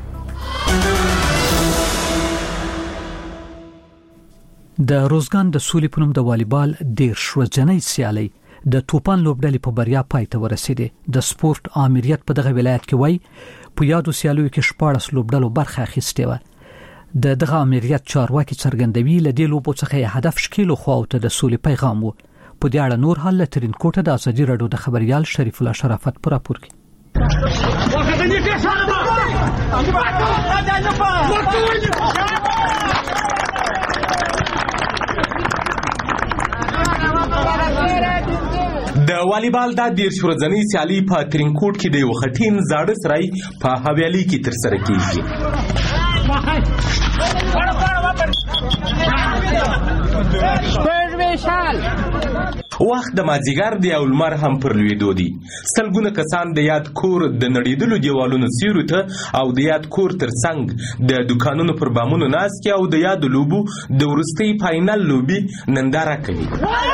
د روزګان د سولې په نوم د والیبال 10 ورځنۍ سیالي د توپان لوبډلې په بریا پای ته ورسېده. د سپورت امریت په دغه ولایت کې وای په یادو سیالیو کې 14 لوبډلو برخه اخیسته و. د دغه امریت چارواکي څرګندوي ل دې لوبو څخه هدف شکیلو خو ته د سولې پیغام وو. په دې اړه نور حل ترين کوټه د ازادي رادیو د خبريال شریف الله شرافت پر راپور کې. د والیبال د 10 ورځنۍ سیالي په ترینکوټ کې د یو خټین زاړه سرای په حویلي کې ترسره کیږي. وخت د مازیګر دی او لمر هم پر لویدو دی. سلګونه کسان د یاد کور د نړیدلو دیوالونو سیورو ته او د یاد کور ترڅنګ د دکانونو پر بامونو ناست او د یاد لوبو د ورستۍ فائنل لوبي ننداره کوي.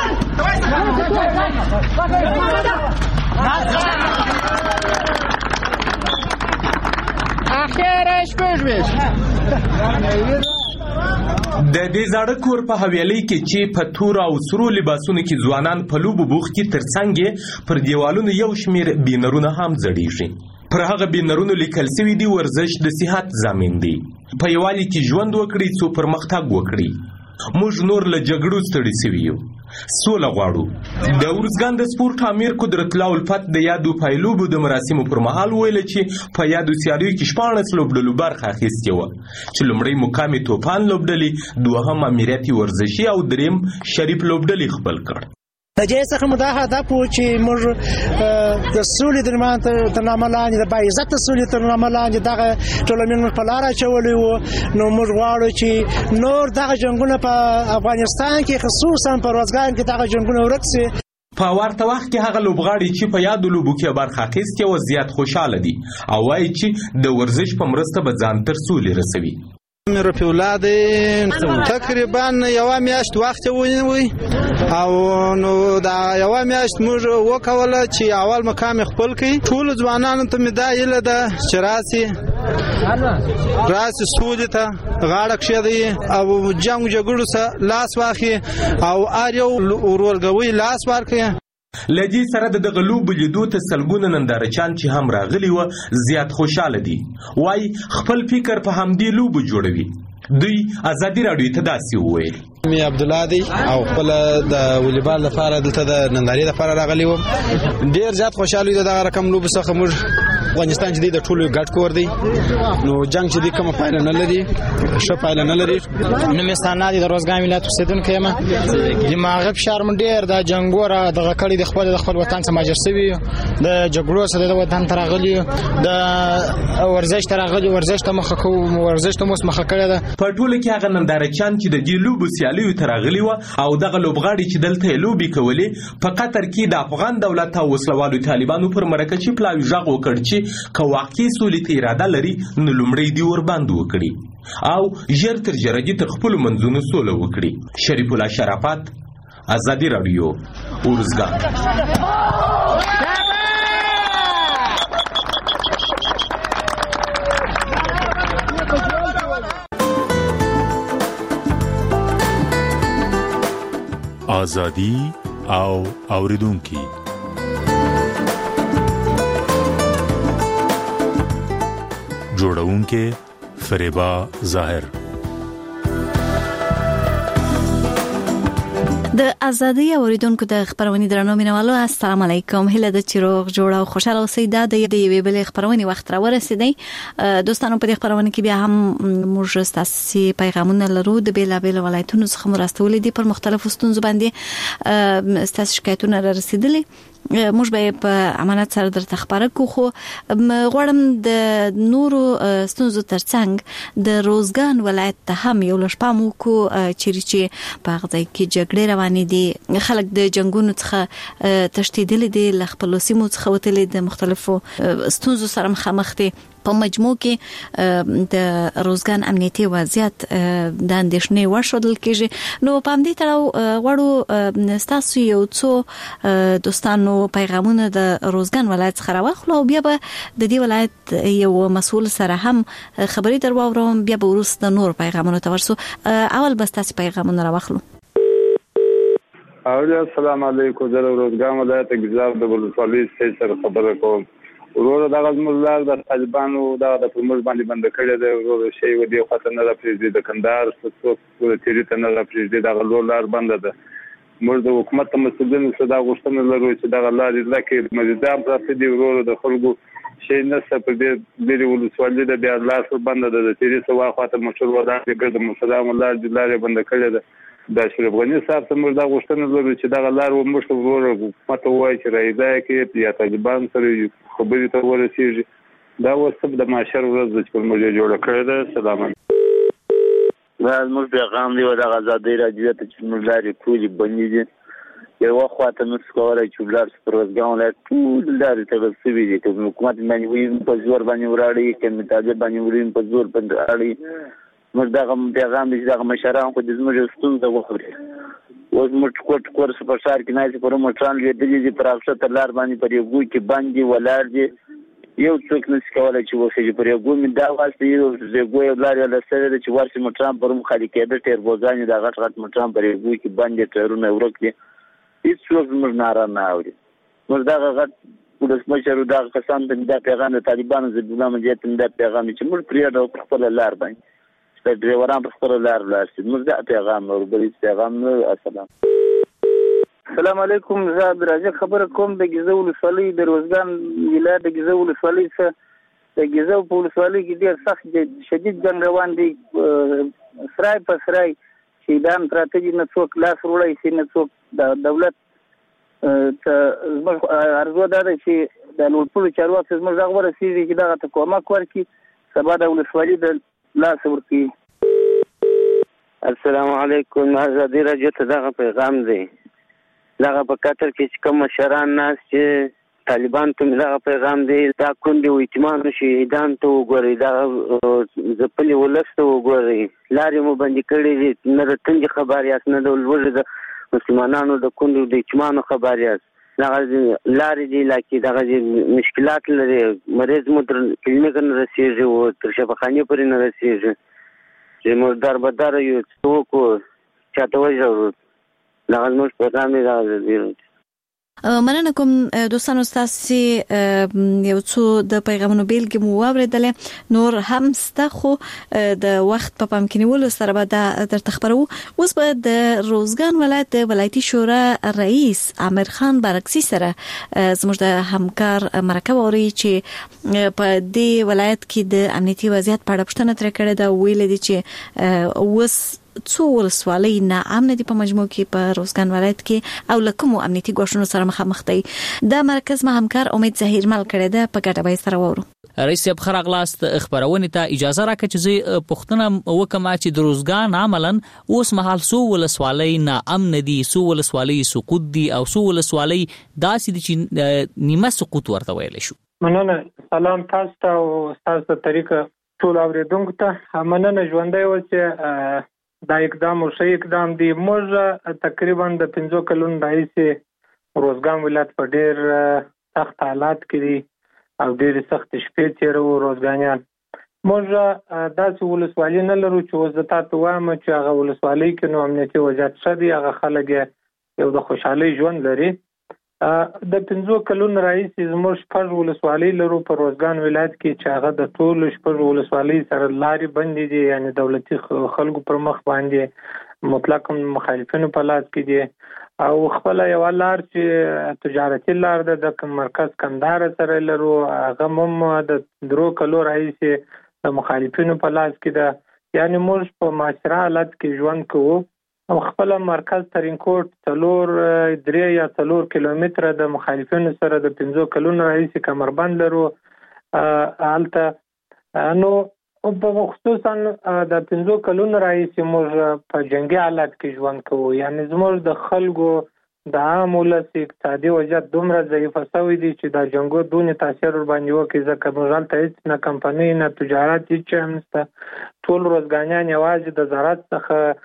د دې زاړه کور په حویلۍ کې چې په تور او سرو لباسونو کې ځوانان په لوبو بوخت کې ترڅنګ پر دیوالونو یو شمیر بینرونه هم زړیږي. پر هغه بینرونو لیکل شوی دی ورزش د صحت ضامن دی. په یوالي کې ژوند وکړي څو پرمختګ وکړي. موږ نور له جګړو ستړي شوي یو. سوله غواړو. د ورزګان د سپورت امیر قدرت الله الفت د یادو پایلوبو د مراسمو پر مهال ویل چې په یادو سیالیو کې 14 لوبډلو برخه اخیستې و چې لومړی مقام توپان لوبډلې، دوهم امیراتي ورزشي او دریم شریف لوبډلې خپل کړ. د دې څخه موږ دا هدف و چې موږ د سولې درمان تر نامه لاندې د باعزت سولې تر نامه لاندې دغه ټولنیز په لار اچولي وو. نو موږ غواړو چې نور دغه جنگونه په افغانستان کې خصوصا په روزګان کې دغه جنگونه ورک شي. په ورته وخت کې هغه لوبغاړي چې په یادو لوبو کې برخه اخیستې و زیات خوشاله دي او وایي چې د ورزش په مرسته به ځان تر سولې رسوي. مې رفیع الله دی تقریبا یو میاشت وخت ونیوي او نو دا یو میاشت موږ وکوله چې اول مقام خپل کړي. ټول ځوانانو ته مې دا هیله ده چې راسي سولې ته غاړه کښېږدي او جنګ جګړو سره لاس واخلي او هر یو ورورګوي لاس ورکړي. لدی سره د دغه لوبو لیدو ته سلګونه نندارچیان چې هم راغلي و زیات خوشاله دي. وای خپل فکر په همدې لوبو جوړوي. دوی ازادي راډیو ته داسې وویل. می عبدالله دی او خپل د والیبال لپاره دلته د نندارې لپاره راغلی وم. ډیر زیات خوشاله دي دغه رقم لوبو څخه. موږ افغانستان چې د ټولو ګډ کور دی نو جنگ چې د کوم پایله نه لري ښه پایله نه لري. نو مستانه دي د روزګان ولایت اوسیدونکو یم. دماغ فشار من ډیر د جنگوره دغه کړي د خپل وطن څخه ماجر شوی د جګړو سره د وطن ته راغلي د ورزش ته راغلي ورزش ته مخه کوو ورزش ته مخه کړی ده. په ټوله کې هغه نندارچیان چې د دې لوبو سیالیو ته راغلي و او دغه لوبغاړي چې دلته لوبي کولې په قطر کې د افغان دولت او وسلوالو طالبانو پر مرکچي پلاوی ژغ وکړ چې که واقعي سولې ته اراده لري نو لومړی دی ورباندې وکړي او ژر تر ژره دې تر خپلو منځونو سوله وکړي. شریف الله شرافت، ازادي راډیو، ارزګان. ازادي او اوریدونکي جوړونکي فریبا ظاهر. د ازادي اوریدونکو د خبرونې درنو مینوالو السلام علیکم. هله د چیروغ جوړه او خوشاله اوسئ. د یوې بلې خبرونې وخت را ورسېدی. دوستانو په دې خبرونه کې بیا هم موږ تاسو پیغامونه لرو د بیلابل ولایتونو څخه مرستولې دي پر مختلفو ستونزو باندې تاسو شکایتونه را رسیدلي. موږ به په امانت سره درته خبره کوو. غواړم د نورو ستونزو ترڅنګ د روزګان ولایت ته هم یو لږ پام وکړو چې په هغه ځای کې جګړې روانې دي. خلک د جنګونو څخه تښتېدلي دي، له خپلو سیمو څخه وتلي د مختلفو ستونزو سره مخامخ دي. په مجموع کې د روزګان امنیتي وضعیت د اندېښنې وړ ښودل کېږي. نو په همدې تړاو غواړو ستاسو یو څو دوستانو پیغامونه د روزګان ولایت څخه راواخلو او بیا به د دې ولایت یو مسؤل سره هم خبرې در واورم، بیا به وروسته نور پیغامونه ته ورسو. اول به ستاسو پیغامونه راواخلو. السلام علیکم. زه روزګان ولایت ګذار د ولسوالۍ سره خبره کوم. ورور دغه زموږ د طالبانو د پرموز باندې بند کړی دی. ورور شی و دی خاطر نه راپریږدي د کندهار څخه تیری ته نه راپریږدي. دغه لار بند ده. موږ د حکومت مسؤلینو څخه دا غوښتنه لرو چې دغه لارې لکه مریضان پراته دي. ورور د خلکو شی نه په دې ډېری ولسوالۍ د بیا لار بند ده. د تیری څخه واخاطه مشور ودان کې د مسلمان لارې بند کړی ده. د اشرف غنی صاحب ته موږ دا غوښتنه لرو چې دغه لار وموږ ورور حکومت وایي چې راځي کې یا طالبان سره خبرې ته ورسیږي. دا وسب د معاشر ورځ چې موږ جوړ کړی ده. سلام علیکم. موږ پیغام دی د ازادي راډیو ته چې موږ لارې ټولې بندې دي. یو وخت موږ کولای چې ولر پر روزګان ولایت ټول لارې ته رسېږي چې حکومت باندې وي په زور باندې وراړي کې متابع باندې وړي په زور باندې اړي. موږ دغه پیغام دغه مشران خو د زموږ ستونزه وخوري. اوس موږ کوټ په شهر کې نه پر موټران لیدلې دي پر افسر لار باندې پر یو کې باندې ولار دي. یو څوک نشي کولای چې وسې پر یو می دا واسطه یو زګوي لار له سره چې ورسې موټران پر مخ خالي کېده ټیر بوزاني دا غټ موټران پر یو کې باندې ټرونه ورک دي. هیڅ څوک موږ نه اوري. موږ دا غټ پولیس مشر دا کسان د پیغام د طالبانو زبونه مجید د پیغام چې موږ پریاده په خپل لار باندې د ډرایوران په خپل لار لارسي. موږ دا پیغام وربري پیغام. السلام السلام علیکم. زه عبدالرزاق خبره کوم د ګیزو ولسوالۍ د روزګان ولایت د ګیزو ولسوالۍ څخه. د ګیزو په ولسوالۍ کې ډېر سخت شدید جنګ روان دی. سرای په سرای شهیدان پراته دي. نه څوک لاس وړی شي نه څوک د دولت ته. زموږ ارزو دا ده چې د لوړپوړو چارواکو زموږ غږ ورسېږي چې دغه ته کومک ورکړي سبا د ولسوالۍ د لاس ورکړي. السلام علیکم. ازادي راډیو ته دغه پیغام دی. دغه په قطر کې چې کوم مشران ناس چې طالبان ته دغه پیغام دی. دا کونډې و یتیمانو شهیدان ته وګورئ. دغه ځپلي ولس ته وګورئ. لارې مو بندې کړې دي. نه د تنګې خبر یاست نه د لوږې د مسلمانانو د کونډو د یتیمانو خبر یاست. دغه لارې دي لکه دغه مشکلات لري. مریض مو تر کلینیک نه رسېږي او تر شفاخانې پورې نه رسېږي چې موږ دربدره یو څوک چاته وژغورو. دغه زموږ پیغام دی. مننه کوم دوستانو تاسو یو څو د پیغامونو بیلګې مو واوریدلې نور هم ستخو د وخت په پام کې نیولو سره به در تخبرو. اوس به د روزګان ولایت د ولایتي شورا رئیس عامر خان برکسی سره زموږ د همکار مرکه ووري چې په دې ولایت کې د امنیتي وضعیت په اړه پوښتنه ترې کړې ده. ویل دي چې اوس څو ولسوالۍ ناامنه دي په مجموع کې په روزګان ولایت کې او لکه امنیتي ګواښونو سره مخامخ دي. د مرکز ما همکار امید ظهیر مل کړی ده په ګټه به سره وورو. رئیس صاحب خراغلاست خبرونه ته اجازه راکړه چې زه پښتنه وکما چې د روزګان عملاً اوس مهال سو ولسوالۍ ناامنه دي، سو ولسوالۍ سقوط دي او سو ولسوالۍ داسې دي چې نیمه سقوط ورته ویل شو. مننه. سلام تاسو ته او تاسو طریقه ټول اوریدونکو ته مننه. ژوندۍ اوسه. دا اقدام او شی اقدام دی. موږ تقریبا د 15 کلونو راهیسې روزګان ولایت په ډیر سخت حالات کې دي او ډیر سخت شپې تیرو روزګانیان. موږ داسې ولسوالۍ نه لرو چې وزتات وایم چې هغه ولسوالۍ کې نو امنیتي وضعیت ښه دی، هغه خلک یو د خوشحالۍ ژوند لري. د 15 کلونو راهیسې زموږ 6 ولسوالۍ لرو په روزګان ولایت کې چې هغه د ټولو 6 ولسوالۍ سره لارې بندې دي، یعنی دولتي خلکو پر مخ باندې مطلق مخالفینو په لاس کې دي او خپل یو لار چې تجارتي لار ده د مرکز کندهار سره لرو، هغه هم د 3 کلونو راهیسې د مخالفینو په لاس کې ده. یعنی موږ په معاصره حالت کې ژوند کوو او خپل مرکز ترینکوټ 3 یا 4 کیلومتره د مخالفینو سره د 15 کلونو راهیسې کمربند لرو. البته نو په خصوصا د 15 کلونو راهیسې موږ په جنگي حالت کې ژوند کوو. یعنی زموږ د خلکو د عام ولس اقتصادي وضعیت دومره ضعیفه شوی دی چې د جنگو دونې تاثیر ور باندې وکړي، ځکه موږ هلته هیڅ نه کمپنۍ نه تجارت هیڅ هم نشته. ټول روزګانیان یوازې د زراعت څخه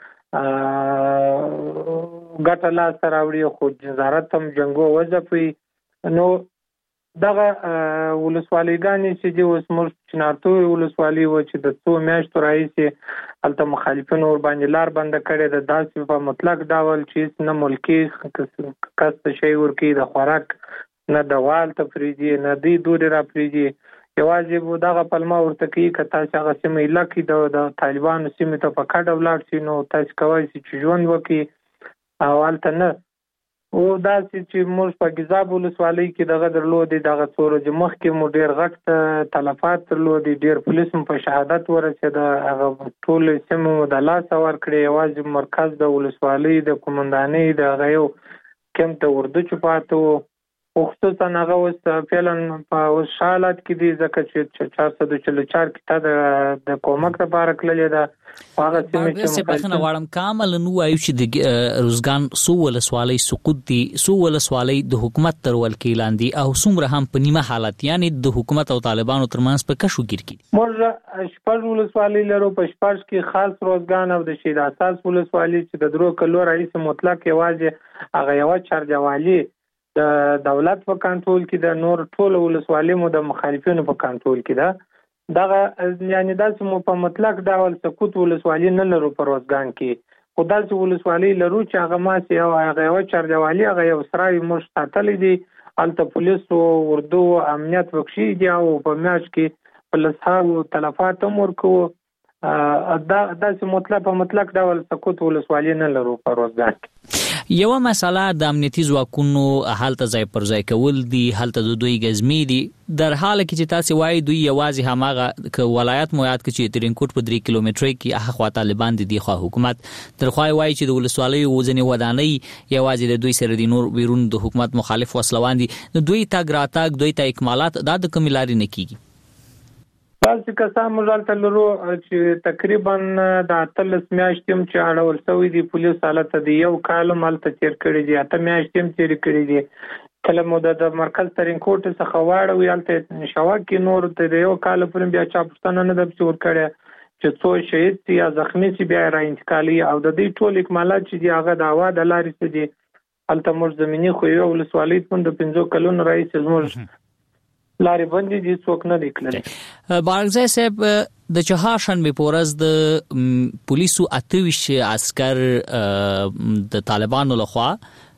ګټه لاسته راوړي، خو وزارت هم جنګو وځپي. نو دغه ولسوالیګانې چې د اوس موږ چنارتوی ولسوالۍ و چې د 2 میاشتو راهیسې هلته مخالفینو ور باندې لار بنده کړې ده، داسې په مطلق ډول چې نه ملکي کس ته شی ورکوي، د خوراک نه د وال تفریدي نه دی دوړې راپرېږدي. یوازې دغه پلمه ورته کوي که تاسو هغه سیمه علاقې د طالبانو سیمې ته په کډه ولاړ شئ نو تاسو کولی شئ چې ژوند وکړي او هلته نه. او داسې چې موږ په ګیزاب ولسوالۍ کې دغه درلودې، دغه څو ورځې مخکې مو ډېر غټ تلفات درلودې، ډېر پولیس مو په شهادت ورسېده، هغه ټولې سیمې مو د لاسه ورکړې. یوازې مرکز د ولسوالۍ د قومندانۍ د هغه یو کمپ ته اردو چې پاته و، خصوصا هغه اوس فعلا په اوس حالت کې دي، ځکه چې 444 کې د کومک لپاره کړلې ده. هغه چې بخنه واړم کامل نو وایو چې د روزګان سو ولسوالۍ سقوط دي، سو ولسوالۍ د حکومت تر ولکې لاندې او څومره هم په نیمه حالت، یعنی د حکومت او طالبانو ترمنځ په کشو ګیر کې. موږ 6 ولسوالۍ لرو، په 6 کې خاص روزګان او د شهید اساس ولسوالۍ چې د 3 کلونو راهیسې مطلق یوازې هغه یو چارجوالي د دولت په کنټرول کې ده، نور ټول ولسوالۍ مو د مخالفینو په کنټرول کې ده. دغه یعنی داسې مو په مطلق ډول سقوط ولسوالۍ نه لرو په روزګان کې، خو داسې ولسوالۍ لرو چې هغه ماسې او هغه یو چارجوالي هغه یو سرای موږ ساتلی دي، هلته پولیسو اردو امنیت وکشي دي او په میاشت کې په 100 تلفات هم ورکوو. داسې مطلق ډول سقوط ولسوالۍ نه لرو په روزګان کې. یو مسله د امنیتي ځواکونو هلته ځای پر ځای کول دي، هلته د دوی ګزمې دي، در حال کې چې تاسو وایي دوی یوازې هماغه ک ولایت مو یاد کړي چې ترینکوټ په 3 کیلومترۍ کې هغه خوا طالبان دي، خو حکومت ترخوای وایي چې د ولسوالۍ وزنې ودانۍ یوازې د دوی سره د نور بیرون د حکومت مخالف وسلوان دي، دوی تاګ راتاګ دوی ته اکمالات دا د کوم لارې نه کیږي. داسې کسان موږ هلته لرو چې تقریبا د 18 میاشتې هم چې اړول شوي دي، پولیس هلته د 1 کال هم هلته تېر کړي دي، 8 میاشتې هم تېرې کړي دي. کله مو د مرکز ترینکوټ څخه واړوي هلته شوک کې نور د 1 کال پورې بیا چا پوښتنه نه ده پسې ورکړې چې څو شهید سي یا زخمي سي بیا را انتقالي، او د دې ټول اکمالات چې دي هغه د هوا د لارې څه دي. هلته موږ زمیني خو یو ولسوالۍ د 15 کلونو راهیسې زموږ لارې بندې دي، څوک نه دی کړلی. بارګزی صاحب د چهارشنبې په ورځ د پولیسو 28 عسکر د طالبانو لخوا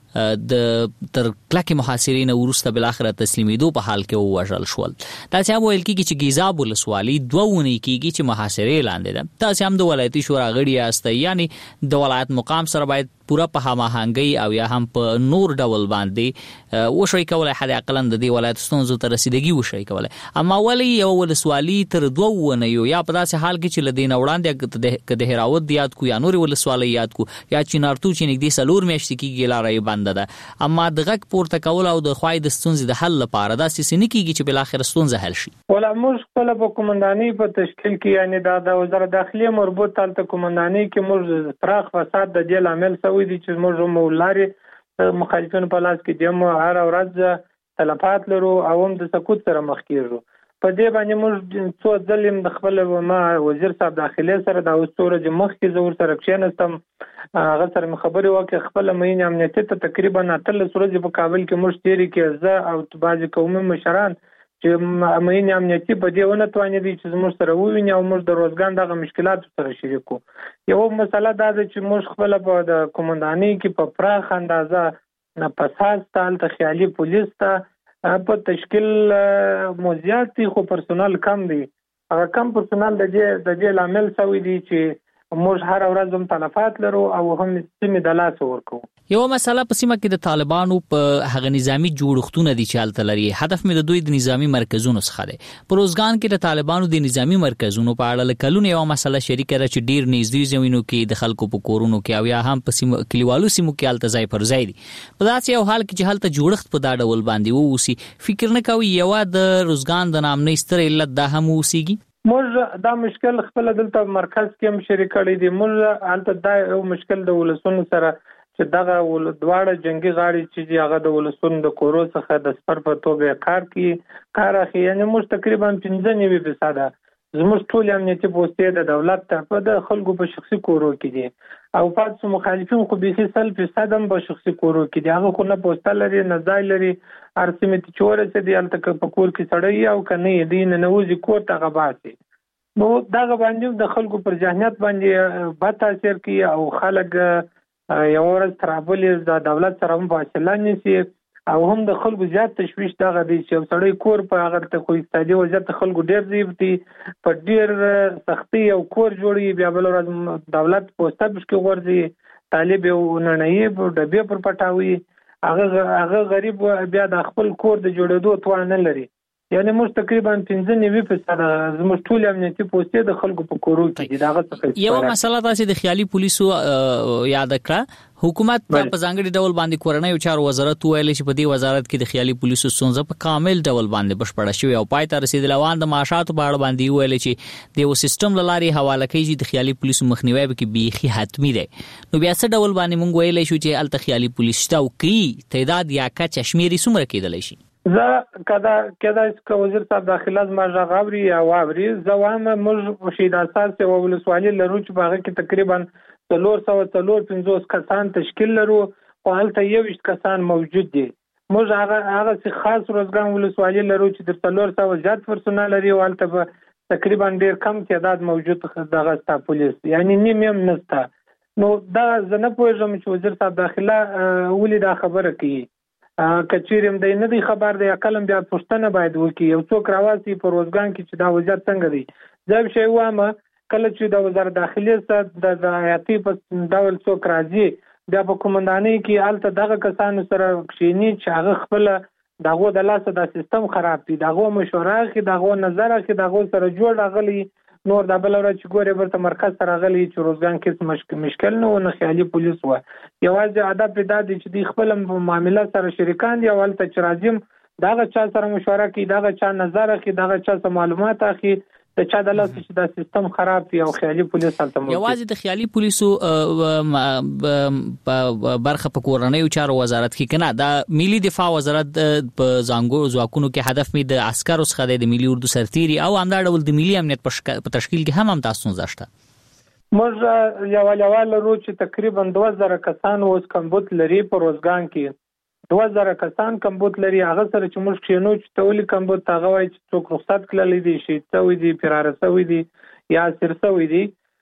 د تر کلکه محاصرې نه وروسته بل اخر تسلیمیدو په حال کې ووژل شول. دا چې ویل کیږي چې ګیزاب ولسوالۍ 2 ونې کیږي چې محاصرې لاندې ده. تاسو هم د ولایتي شورا غړي یاست، یعنی د ولایت مقام سره باید پورا په هماهنګي او یا هم په نور ډول باندې وشي کولای حد اقل د دې ولایت ستونزو ته رسیدګي وشي کولای. اما ولی یو ولسوالۍ تر 2 ونه یا په داسې حال کې چې لدین وړاندې کده هراوت یاد کو یا نور ولسوالۍ یاد کو یا چینارتو چې نږدې سلور میاشتې کېږي لارې بند ده، اما د غک پورته کول او د خوای د ستونزې د حل لپاره دا سې نه کېږي چې بل اخر ستونزه حل شي. ولا موږ خپل په کومنداني په تشکیل کې یعنی د وزارت داخلي مربوط تل کومنداني کې موږ پراخ فساد د دې عامل سوي دي چې موږ مولاري مخالفینو په لاس کې دیم هر ورځ تلفات لرو او هم د سکوت سره مخ کیږو. په دې باندې موږ څو ځلیم د خپل ما وزیر صاحب داخلي سره د اوستوره د مخ کې زور سره کښینستم، هغه سره خبرې وکړې. خپل مین امنیتي ته تقریبا 3 ورځې په کابل کې موږ تیری کې زه او بعض قومي مشران چې مین امنیتي په دې ونه توانېدي چې موږ سره وویني او موږ د روزګان دغه مشکلات سره شریکو. یو مسله دا ده چې موږ خپل په د کومنداني کې په پراخ اندازه نه پساس تال ته خیالي پولیس ته په تشکیل موزیاتي خو پرسونل کم دی. هغه کم پرسونل د دې عامل سوي دي چې موږ هر ورځ هم تلفات لرو او هم سیمې د لاس ورکو. یو مسله په سیمه کې د طالبانو په هغه نظامی جوړښتونه دي چې حالت لري. هدف مې د دوی د نظامی مرکزونو څخه دی. په روزګان کې د طالبانو د نظامی مرکزونو په اړه لکلونه یو مسله شریکه ده چې ډیر نږدې زمینو کې د خلکو په کورونو کې او یا هم په سیمه کلیوالو سیمو کې حالت ځای پر ځای دي. په داسې یو حال کې چې حالت جوړښت په دا ډول باندې ووسی، فکر نه کوي یو د روزګان د نامنۍ ستر علت دا هم ووسیږي. موږ دا مشکل خپل دلته مرکز کې هم شریک کړی دی. موږ حالت دا یو مشکل د ولسونو سره چې دغه دواړه جنگي غاړي چې هغه د ولسونو د کورو څخه د سپر په توګه کار اخی، یعنی موږ تقریبا 15% زموږ ټول امنیتي پوسټې د دولت ته په د خلکو په شخصي کورو کې دي او پاتې مخالفین خو به 100% هم په شخصي کورو کې دي. هغه خو نه پوسټ لري نه ځای لري، ارسمت چوره چې دی الته په کور کې سړی او کنه دی نه نوځي کور ته غباسي. نو دا باندې د خلکو پر ذهنیت باندې بد تاثیر کوي او خلک یو ورځ ترابل د دولت سره هم فاصله نیسي او هم د خلکو زیات تشویش دغه دی چې سړی کور په هغه ته خو اقتصادي وضعیت خلکو ډیر ضعیف دي، په ډیر سختي او کور جوړي بیا بل ورځ دولت پوسټ کې ورځي طالب یو نړۍ په ډبې پر پټاوي، هغه غریب بیا د خپل کور د جوړېدو توان نه لري. یعنی موږ تقریبا 15% زموږ ټول امنیتي پوسټې د خلکو په کورو کې دي. دغه څه یو مسله دا چې د خیالي پولیسو یاد کړه حکومت په ځانګړي ډول باندې کورنۍ چارو وزارت ویل چې په دې وزارت کې د خیالي پولیسو ستونزه په کامل ډول باندې بشپړه شوې او پای ته رسیدل. روان د معاشاتو په اړه باندې ویل چې د یو سیستم لاري حواله کوي چې د خیالي پولیسو مخنیوي به بيخي حتمی دی. نو بیا څه ډول باندې مونږ ویل شو چې الته خیالي پولیس شته او کی تعداد یا کا چشمیري څومره کېدلی شي؟ زه کدا وزیر صاحب داخله ما غاوري او واوري زوام موږ شهید اساس او ولسوالۍ لرو چې باغ کې تقریبا 350 کسان تشکیل لرو او هلته 21 کسان موجود دي. موږ هغه څه خاص روزګان ولسوالۍ لرو چې د 300 زیات پرسونل لري او هلته تقریبا ډیر کم تعداد موجود دغه ستا پولیس یعنی نیم نسته. نو دا زنه پوهیږم چې وزیر صاحب داخله ولې دا خبره کوي کچیرم د نه دی خبر دی کلم بیا پښتنه باید وکي یو څوک راوځي په روزګان کې چې دا وضعیت څنګه دی. ځکه شی وامه کله چې د وزارت داخلي سره د حیاتي په ډول څوک راځي بیا په کومندانۍ کې الته دغه کسانو سره کښینی چې هغه خپل دغه د لاسه د سیستم خراب دي، دغه مشوره کې دغه نظر کې دغه سره جوړ راغلي نور د بل ورځ چې ګوري ورته مرکز سره غلي چې روزګان کې مشکل نه خیالي پولیس و یوازې ادب پیدا دي چې د خپل معاملات سره شریکان دي او ولته چې راځم دغه چا سره مشوره کوي دغه چا نظر کوي دغه چا سره معلومات اخلي د چا د لاس چې د سیستم خراب دی او خیالي پولیس هلته موجود. یوازې د خیالي پولیسو برخه په کورنۍ چارو وزارت کې کنه د ملي دفاع وزارت په ځانګړو ځواکونو کې هدف می د عسکرو څخه د ملي اردو سرتیري او همدا ډول د ملي امنیت په تشکیل کې هم تاسو زشته. موږ یو لرو چې تقریبا 2000 کسان اوس کمبود لري په روزګان کې 2000 کسان کمبود لري. هغه سره چې موږ کینو چې تولی کمبود هغه وای چې څوک رخصت کړل دي شي څوی دي فرار شوی دي یا سر شوی دي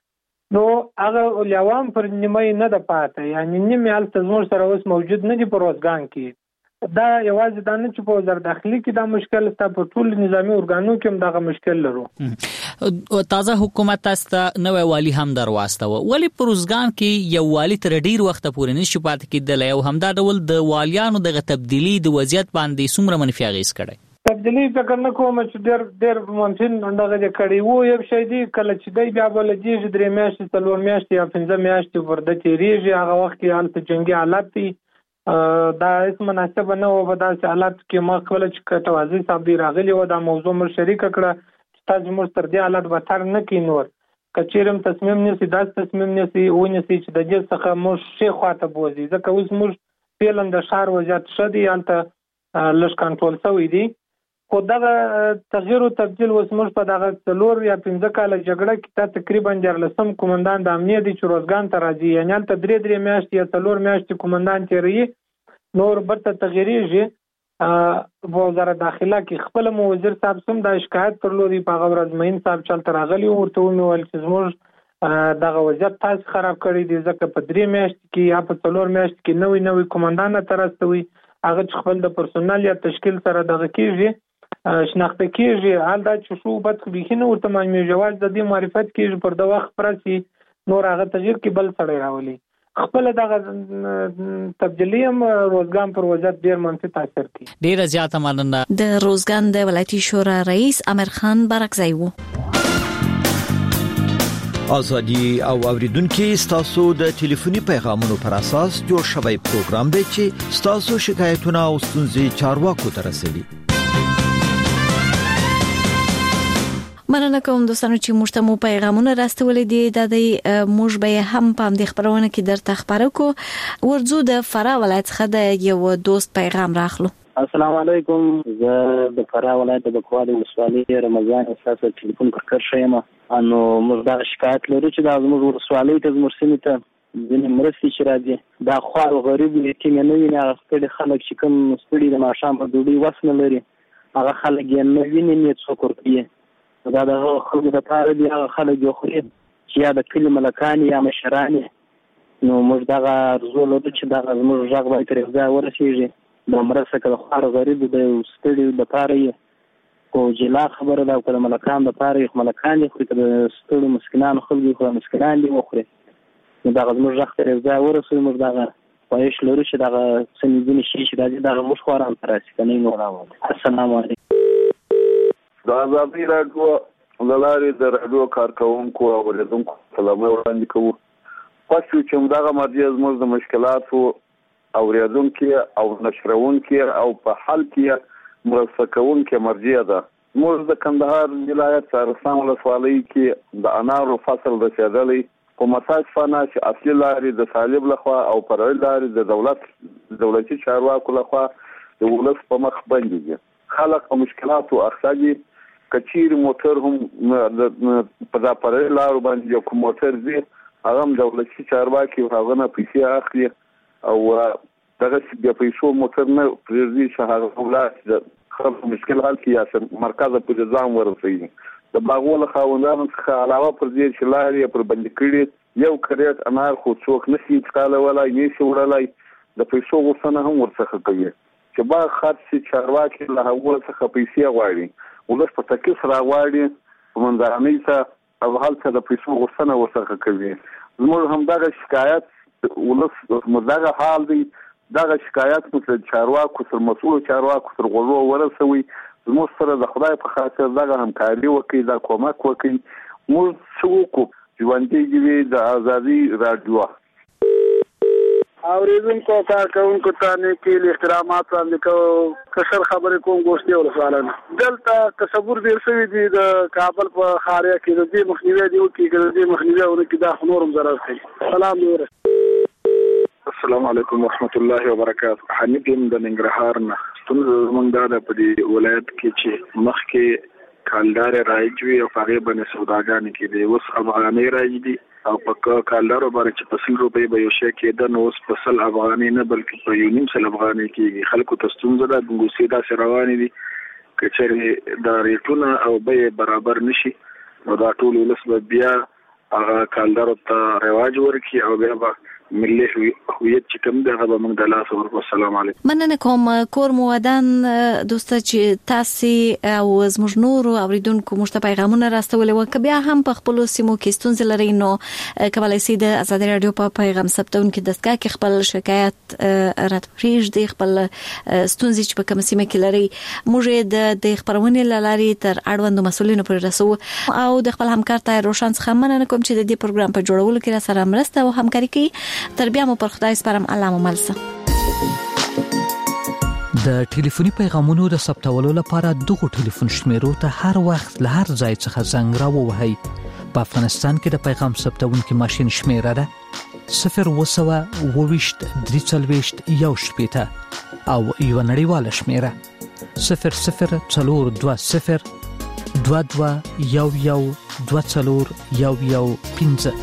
نو هغه لیوام پر نیمه نه د پاتې، یعنی نیمه هلته زموږ سره اوس موجود نه دي په روزګان کې. دا یوازې دا نه چې په وزارت داخلي کې دا مشکل ستا په ټول نظامی ارګانو کې هم دغه مشکل لرو. تازه حکومت تاسو ته نوې والی هم درواستوه، ولی په روزګان کې یو والی تر ډیر وخت پورې نشي پاتې کېدلی او همدا ډول د والیانو دغه تبدیلی د وضعیت باندې څومره منفي اغېز کړی؟ تبدیلی فکر نه کوم چې ډېر ممکن دغه کړي وو. یو شی دی کله چې دی بیا بل دیږي 3 میاشتې 4 میاشتې یا 5 میاشتې ورده تیریږي، هغه وخت کې هلته جنگي حالت دي. دا هیڅ مناسبه نه و په داسې حالت کې. ما کله چې توازی صاحب دی راغلی و دا موضوع مر شریک کړه چې تاسو مر تر دې حالت به تر نه کې نور کچېرم تصمیم نیسي، داس تصمیم نیسي ونیسي چې د دې څخه مو شي خواته بوزي، ځکه اوس موږ فعلا د شهر وضعیت شدي هلته لږ کنټرول شوی دی. خو دغه تغییر او تبدیل اوس موږ په دغه 4 یا 5 کاله جګړه کې تقریبا 14 قومندان د امنیت دي چې روزګان ته راځي، یعنی هلته 3 میاشتې یا 4 میاشتې قومندان تیري نور برته تغییریږي. په وزارت داخله کې خپل مو وزیر صاحب سم د شکایت پر لوري په غوړ ازمین صاحب چلته راغلی ورته ویل چې زموږ دغه وضعیت تاسو خراب کړی دی، ځکه په 3 میاشتې کې یا په 4 میاشتې کې نوې قومندان ترستوي، هغه خپل د پرسونل یا تشکیل سره دغه کیږي شناخته کیږي. حال دا چې شو بد بخینه ورته مې جواز د دې معرفت کیږي پر د وخت پرسي نور هغه تغییر کې بل سړی راولي. خپل دغه تبدیلی هم روزګان پر وضعیت ډیر منفي تاثیر کوي. ډیر زیاته مننه. د روزګان د ولایتي شورا رئیس امیر خان برکزی وو. ازادي او اوریدونکو ستاسو د ټلیفوني پیغامونو پر اساس جوړ شوی پروګرام دی چې ستاسو شکایتونه او ستونزې چارواکو ته رسوي. مننه کوم دوستانو چې موږ ته مو پیغامونه راستولې دي. د موږ به هم په دې خبرونه کې درته خبرو کو. ورځو د فراه ولایت څخه د یو دوست پیغام راخلو. السلام علیکم، زه د فراه ولایت د بکوالي ولسوالۍ رمضان استاد ټلیفون پر کار شیم. انو موږ دا شکایت لرو چې د زموږ ولسوالۍ ته زموږ سیمه ته د مرستې چې راځي دا خو غریب کې نه ویني، هغه خلک چې کوم ستړي د ماښام په ډوډۍ وسنه لري هغه خلک یې نه ویني نه څوک ورکوي. دا د خلکو لپاره دی، هغه خلک یو خوري چې یا د کلی ملکان یا مشران. نو موږ دغه ارزو لرو چې دغه موږ ژغ باید تر ځای ورسیږي. د مرسته کړه خو غریب د ستړي لپاره یې کو جلا خبره دا کړه ملکان لپاره یې ملکان دي، خو د ستړي مسکینان خلک خو مسکینان دي وخوري. نو دغه موږ ژغ تر ځای ورسوي. موږ دغه پایش لرو چې دغه سنځنی شي چې دغه موږ خوران تراسي کني نو راوړي. السلام علیکم. د ازادي راډیو د لارې د راډیو کارکونکو او اوریدونکو سلامونه وړاندې کوو. خوښ چې دغه مرجع زموږ د مشکلاتو اوریدونکو او نشرونکو او په حل کې مرسته کوونکو مرجع ده. موږ د کندهار ولایت سرسام ولسوالۍ کې د انارو فصل رسیدلی په متاسفانه چې اصلي لارې د طالب لخوا او فرعي لارې د دولتي چارواکو لخوا د ولس په مخ باندې دي. خلک په مشکلاتو اخته دي. کچیر موټر هم په دا فرعي لارو باندې یو کوم موټر دی هغه هم دولتي چارواکي هغه نه پیسې اخلي او دغه بیا پیسو موټر نه پرېږدي چې هغه ولایت د خلکو مشکل حل کړي یا مرکز په ځان ورسوي. د باغونو خاوندانو څخه علاوه پر دې چې لارې پر بندي کړي یو کریت انار خو څوک نشي څکالولی نشي وړلی د پیسو غوښتنه هم ورڅخه کوي چې باغ خرڅ چارواکي له هغو څخه پیسې غواړي ولس په تکلیف راغواړي په منځرانۍ ته او هلته د پیسو غوښتنه ورڅخه کوي. زموږ همدغه شکایت ولس دغه حال دی، دغه شکایت مو تر چارواکو تر مسؤلو چارواکو تر غوږو ورسوي. زموږ سره د خدای په خاطر دغه همکاري وکړي، دا کومک وکړي. موږ څه وکړو ژوندی وي د ازادي راډیو. اوریدونکو کارکونکو ته نیکي احترامات وړاندې کوم. کشر خبرې کوم ګوشتي ولسوالانه دلته تصور ډیر شوی دی د کابل په خاریا کې د دې مخنیوي دی او کې د دې مخنیوي او کې دا نورم ضرر کوي. سلام دی. السلام علیکم ورحمت الله وبرکاته. حمید د ننګرهار نه. ستونزه زمونږ د په دې ولایت کې چې مخکې کالدار راځي او هغه باندې سوداګانې کې دی اوس افغاني راځي او په کالدارو باندې چې په 100 روپۍ به یو شی کېده نو اوس په 100 افغاني نه بلکې په 1.5 افغاني کېږي. خلکو ته ستونزه ده، ګوسې داسې روانې دي که چېرې دا ریټونه او بیې برابر نشي نو دا ټول ولس به بیا هغه کالدار ته رواج ورکړي او بیا به ملي هویت چې کوم دغه به موږ د لاس ورکو. السلام علیکم. مننه کوم کور مودان دوست چې تاسو او زموږ نور اوریدونکو مشته پیغامونه راستول او بیا هم په خپل سیمو کې ستونزې لري نو کولای شئ د آزادي رادیو په پیغام ثبتون کې دستګاه کې خپل شکایت راتپریږ د خپل ستونزې چې په کوم سیمه کې لري موږ د خبرونه لاري تر اړوند مسولینو پر رسو او د خپل همکار ته روشن څخه مننه کوم چې د دې پروګرام په جوړولو کې را سره مرسته او همکاري کوي. تر بیا مو پر خدای سپارم. الله مو ملسه. د ټلیفوني پیغامونو د ثبتولو لپاره دغه ټلیفون شمیرو ته هر وخت له هر ځای څخه زنګ راووهئ. په افغانستان کې د پیغام ثبتونکو ماشين شمیره ده 020 340 1 او یو نړیواله شمیره 0020 22 11 15.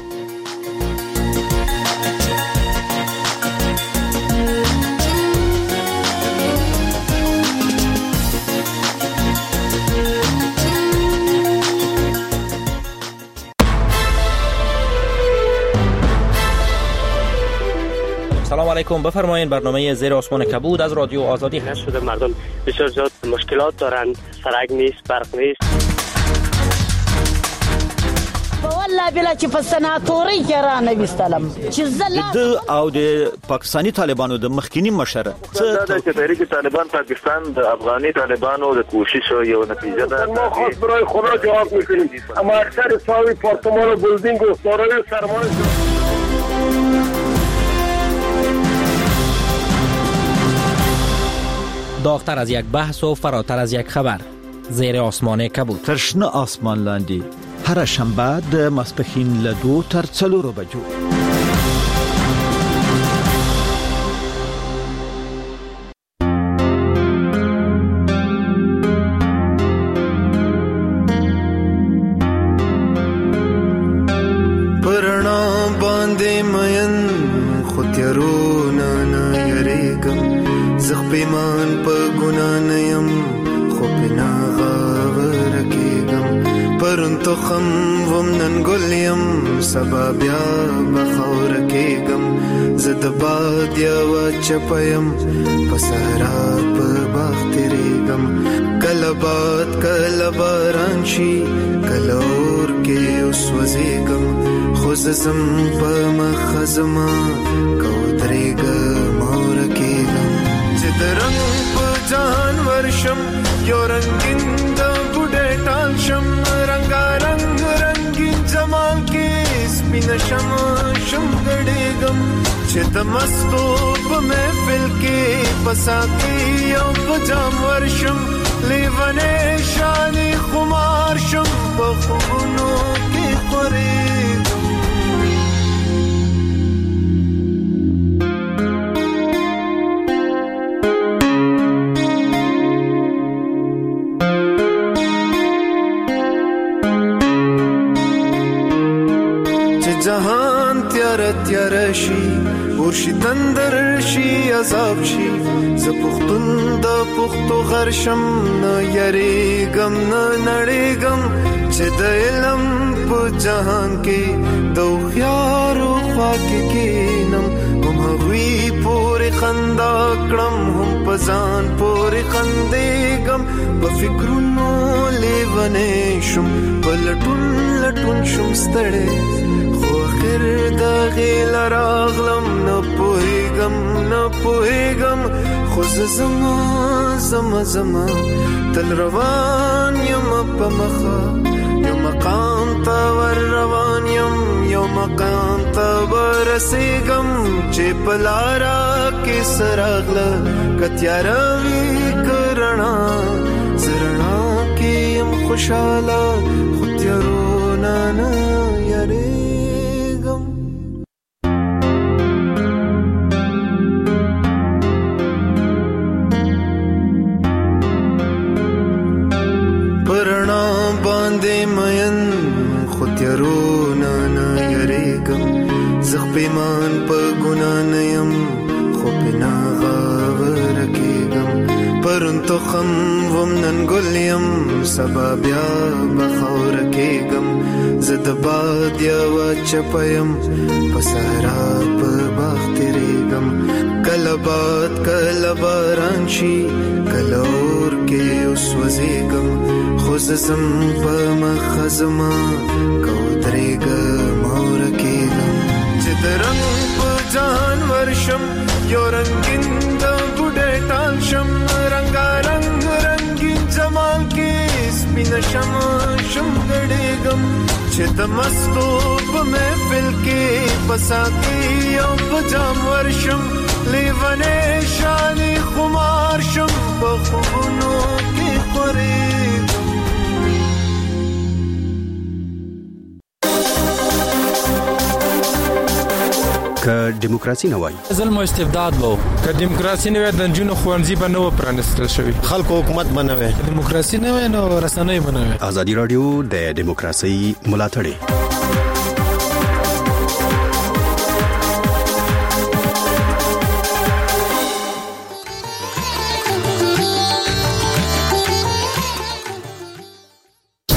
سلام علیکم. بفرمایید برنامه زیر آسمان کبود از رادیو آزادی هست. شده مردم بسیار زیاد مشکلات دارند، سرک نیست، برق نیست. والله بلا چې په سناتوري کې را نه وستلم چې د او د پاکستانی طالبانو د مخکینی مشر څه د تحریک طالبان پاکستان د افغاني طالبانو د کوشش یو نتیجه ده. ما خود برای خدا جواب میکنیم اما اکثر ساوی پارتمان و بلدینگ و سارای سرمایه داغتر از یک بحث و فراتر از یک خبر. زیر آسمان کبود. ترشنه آسمان لاندی هر شنبه د ماسپښین له 2 تر 4 بجو. پرنا باندې مین خطرونه نه یریګم زخ پیمان په ګنا نه يم خو پنا غاور کېګم پرون تو خم ومنن ګلیم سبا بیا بخور کېګم زد باد یا چپیم په صحرا په باغ تیریګم کله باد کله باران شي کله اور کې اوس وزېګم خو زم په مخزما کودرېګم اور کېګم چې درنګ په ځان ورشم یو رنگین د بوډه ټال شم رنگارنګ رنگین جمال کې سپین شم غړېګم چې د مستو په محفل کې پساتې یو په جام ورشم لیوانه شانې خمار شم په خوبونو کې خورېږم. جهان تیار شي ورشي تندر شي عذاب شي ز پختون د پختو غرشم نه یریګم نه نړېګم چې د علم په جهان کې د خيارو خواک کېنم هم هغوی پورې خندا کړم هم په ځان پورې خندېږم په فکرونو لیونی شم په لټون شم ستړی خیر دا غیل راغلم نه پوهیږم خو زما تل روان یم په مخه یو مقام ته ور روان یم یو مقام ته ورسېږم چې په لاره کې سراغله کتیاره وي کرنا زرنا کې یم خوشاله خو تیارونه نه یاري پیمان په ګنا نه يم خو پنا غاور کېږم پرون تو خم ومنن ګلیم سبا بیا بخور کېږم زد باد یا چپیم پسارا په باغ تیریږم کله باد کله باران شي کله اور کې اوس وزیږم خو زم په مخه زما کودرېږم او رکېږم چې د رنګ په جهان ورشم یو رنګین د بوډۍ ټال شم رنګارنګ رنګین جمال کې سپینه شم ګډېږم چې د مستو په محفل کې پسا کې یو په جام ورشم لیونې شانې خمار شم په خوبونو کې خورېږم. که دیموکراسي نه وای ظلم او استبداد وو که دیموکراسي نه وای د جنونو خوانځي به نو پرانستل شوی خلکو حکومت بنوي دیموکراسي نه وای نو رسنۍ بنوي ازادي رادیو د دیموکراسي ملاتړ